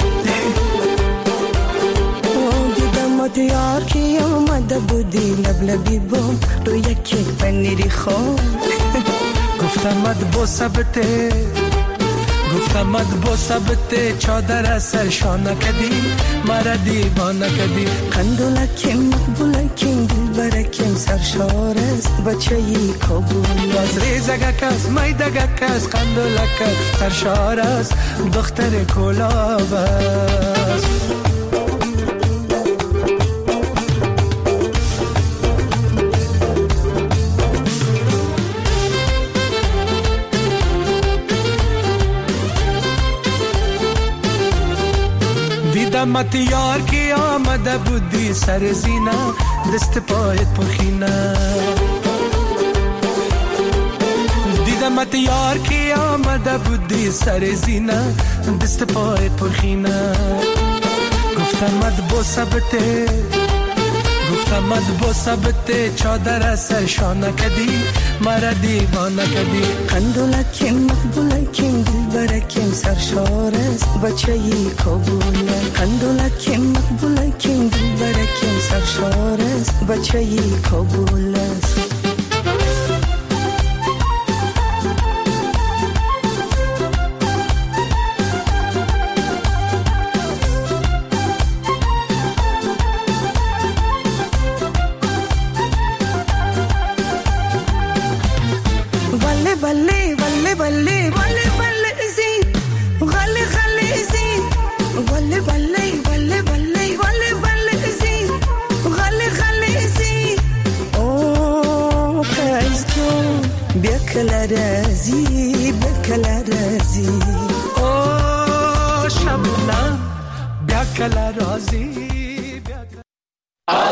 دمت یار کی آمده بودی لبلبی بند و یکی پنیری خون. گفتمت با ثبته گفتمت با ثبته چادر سر شانه کدی مرا دیوانه کدی. قندولکیم مقبولکیم دلبرکیم سرشار است بچه ای کابل. از ریزگک است میدگک است قندولک است سرشار است دختر کلاب است. دمت یار کی آمده بودی سر زینه دست پایت پرخینه. دیدمت یار کی آمده بودی سر زینه دست پایت پرخینه. گفتمت با ثبته گفتمت با ثبته چادر سر شانه کدی مرا دیوانه کدی. قندولکیم مقبولکیم دلبرکیم سرشار است بچه ای کابل. قندولکیم مقبولکیم دلبرکیم سرشار است بچه ای کابل است. بکل رازی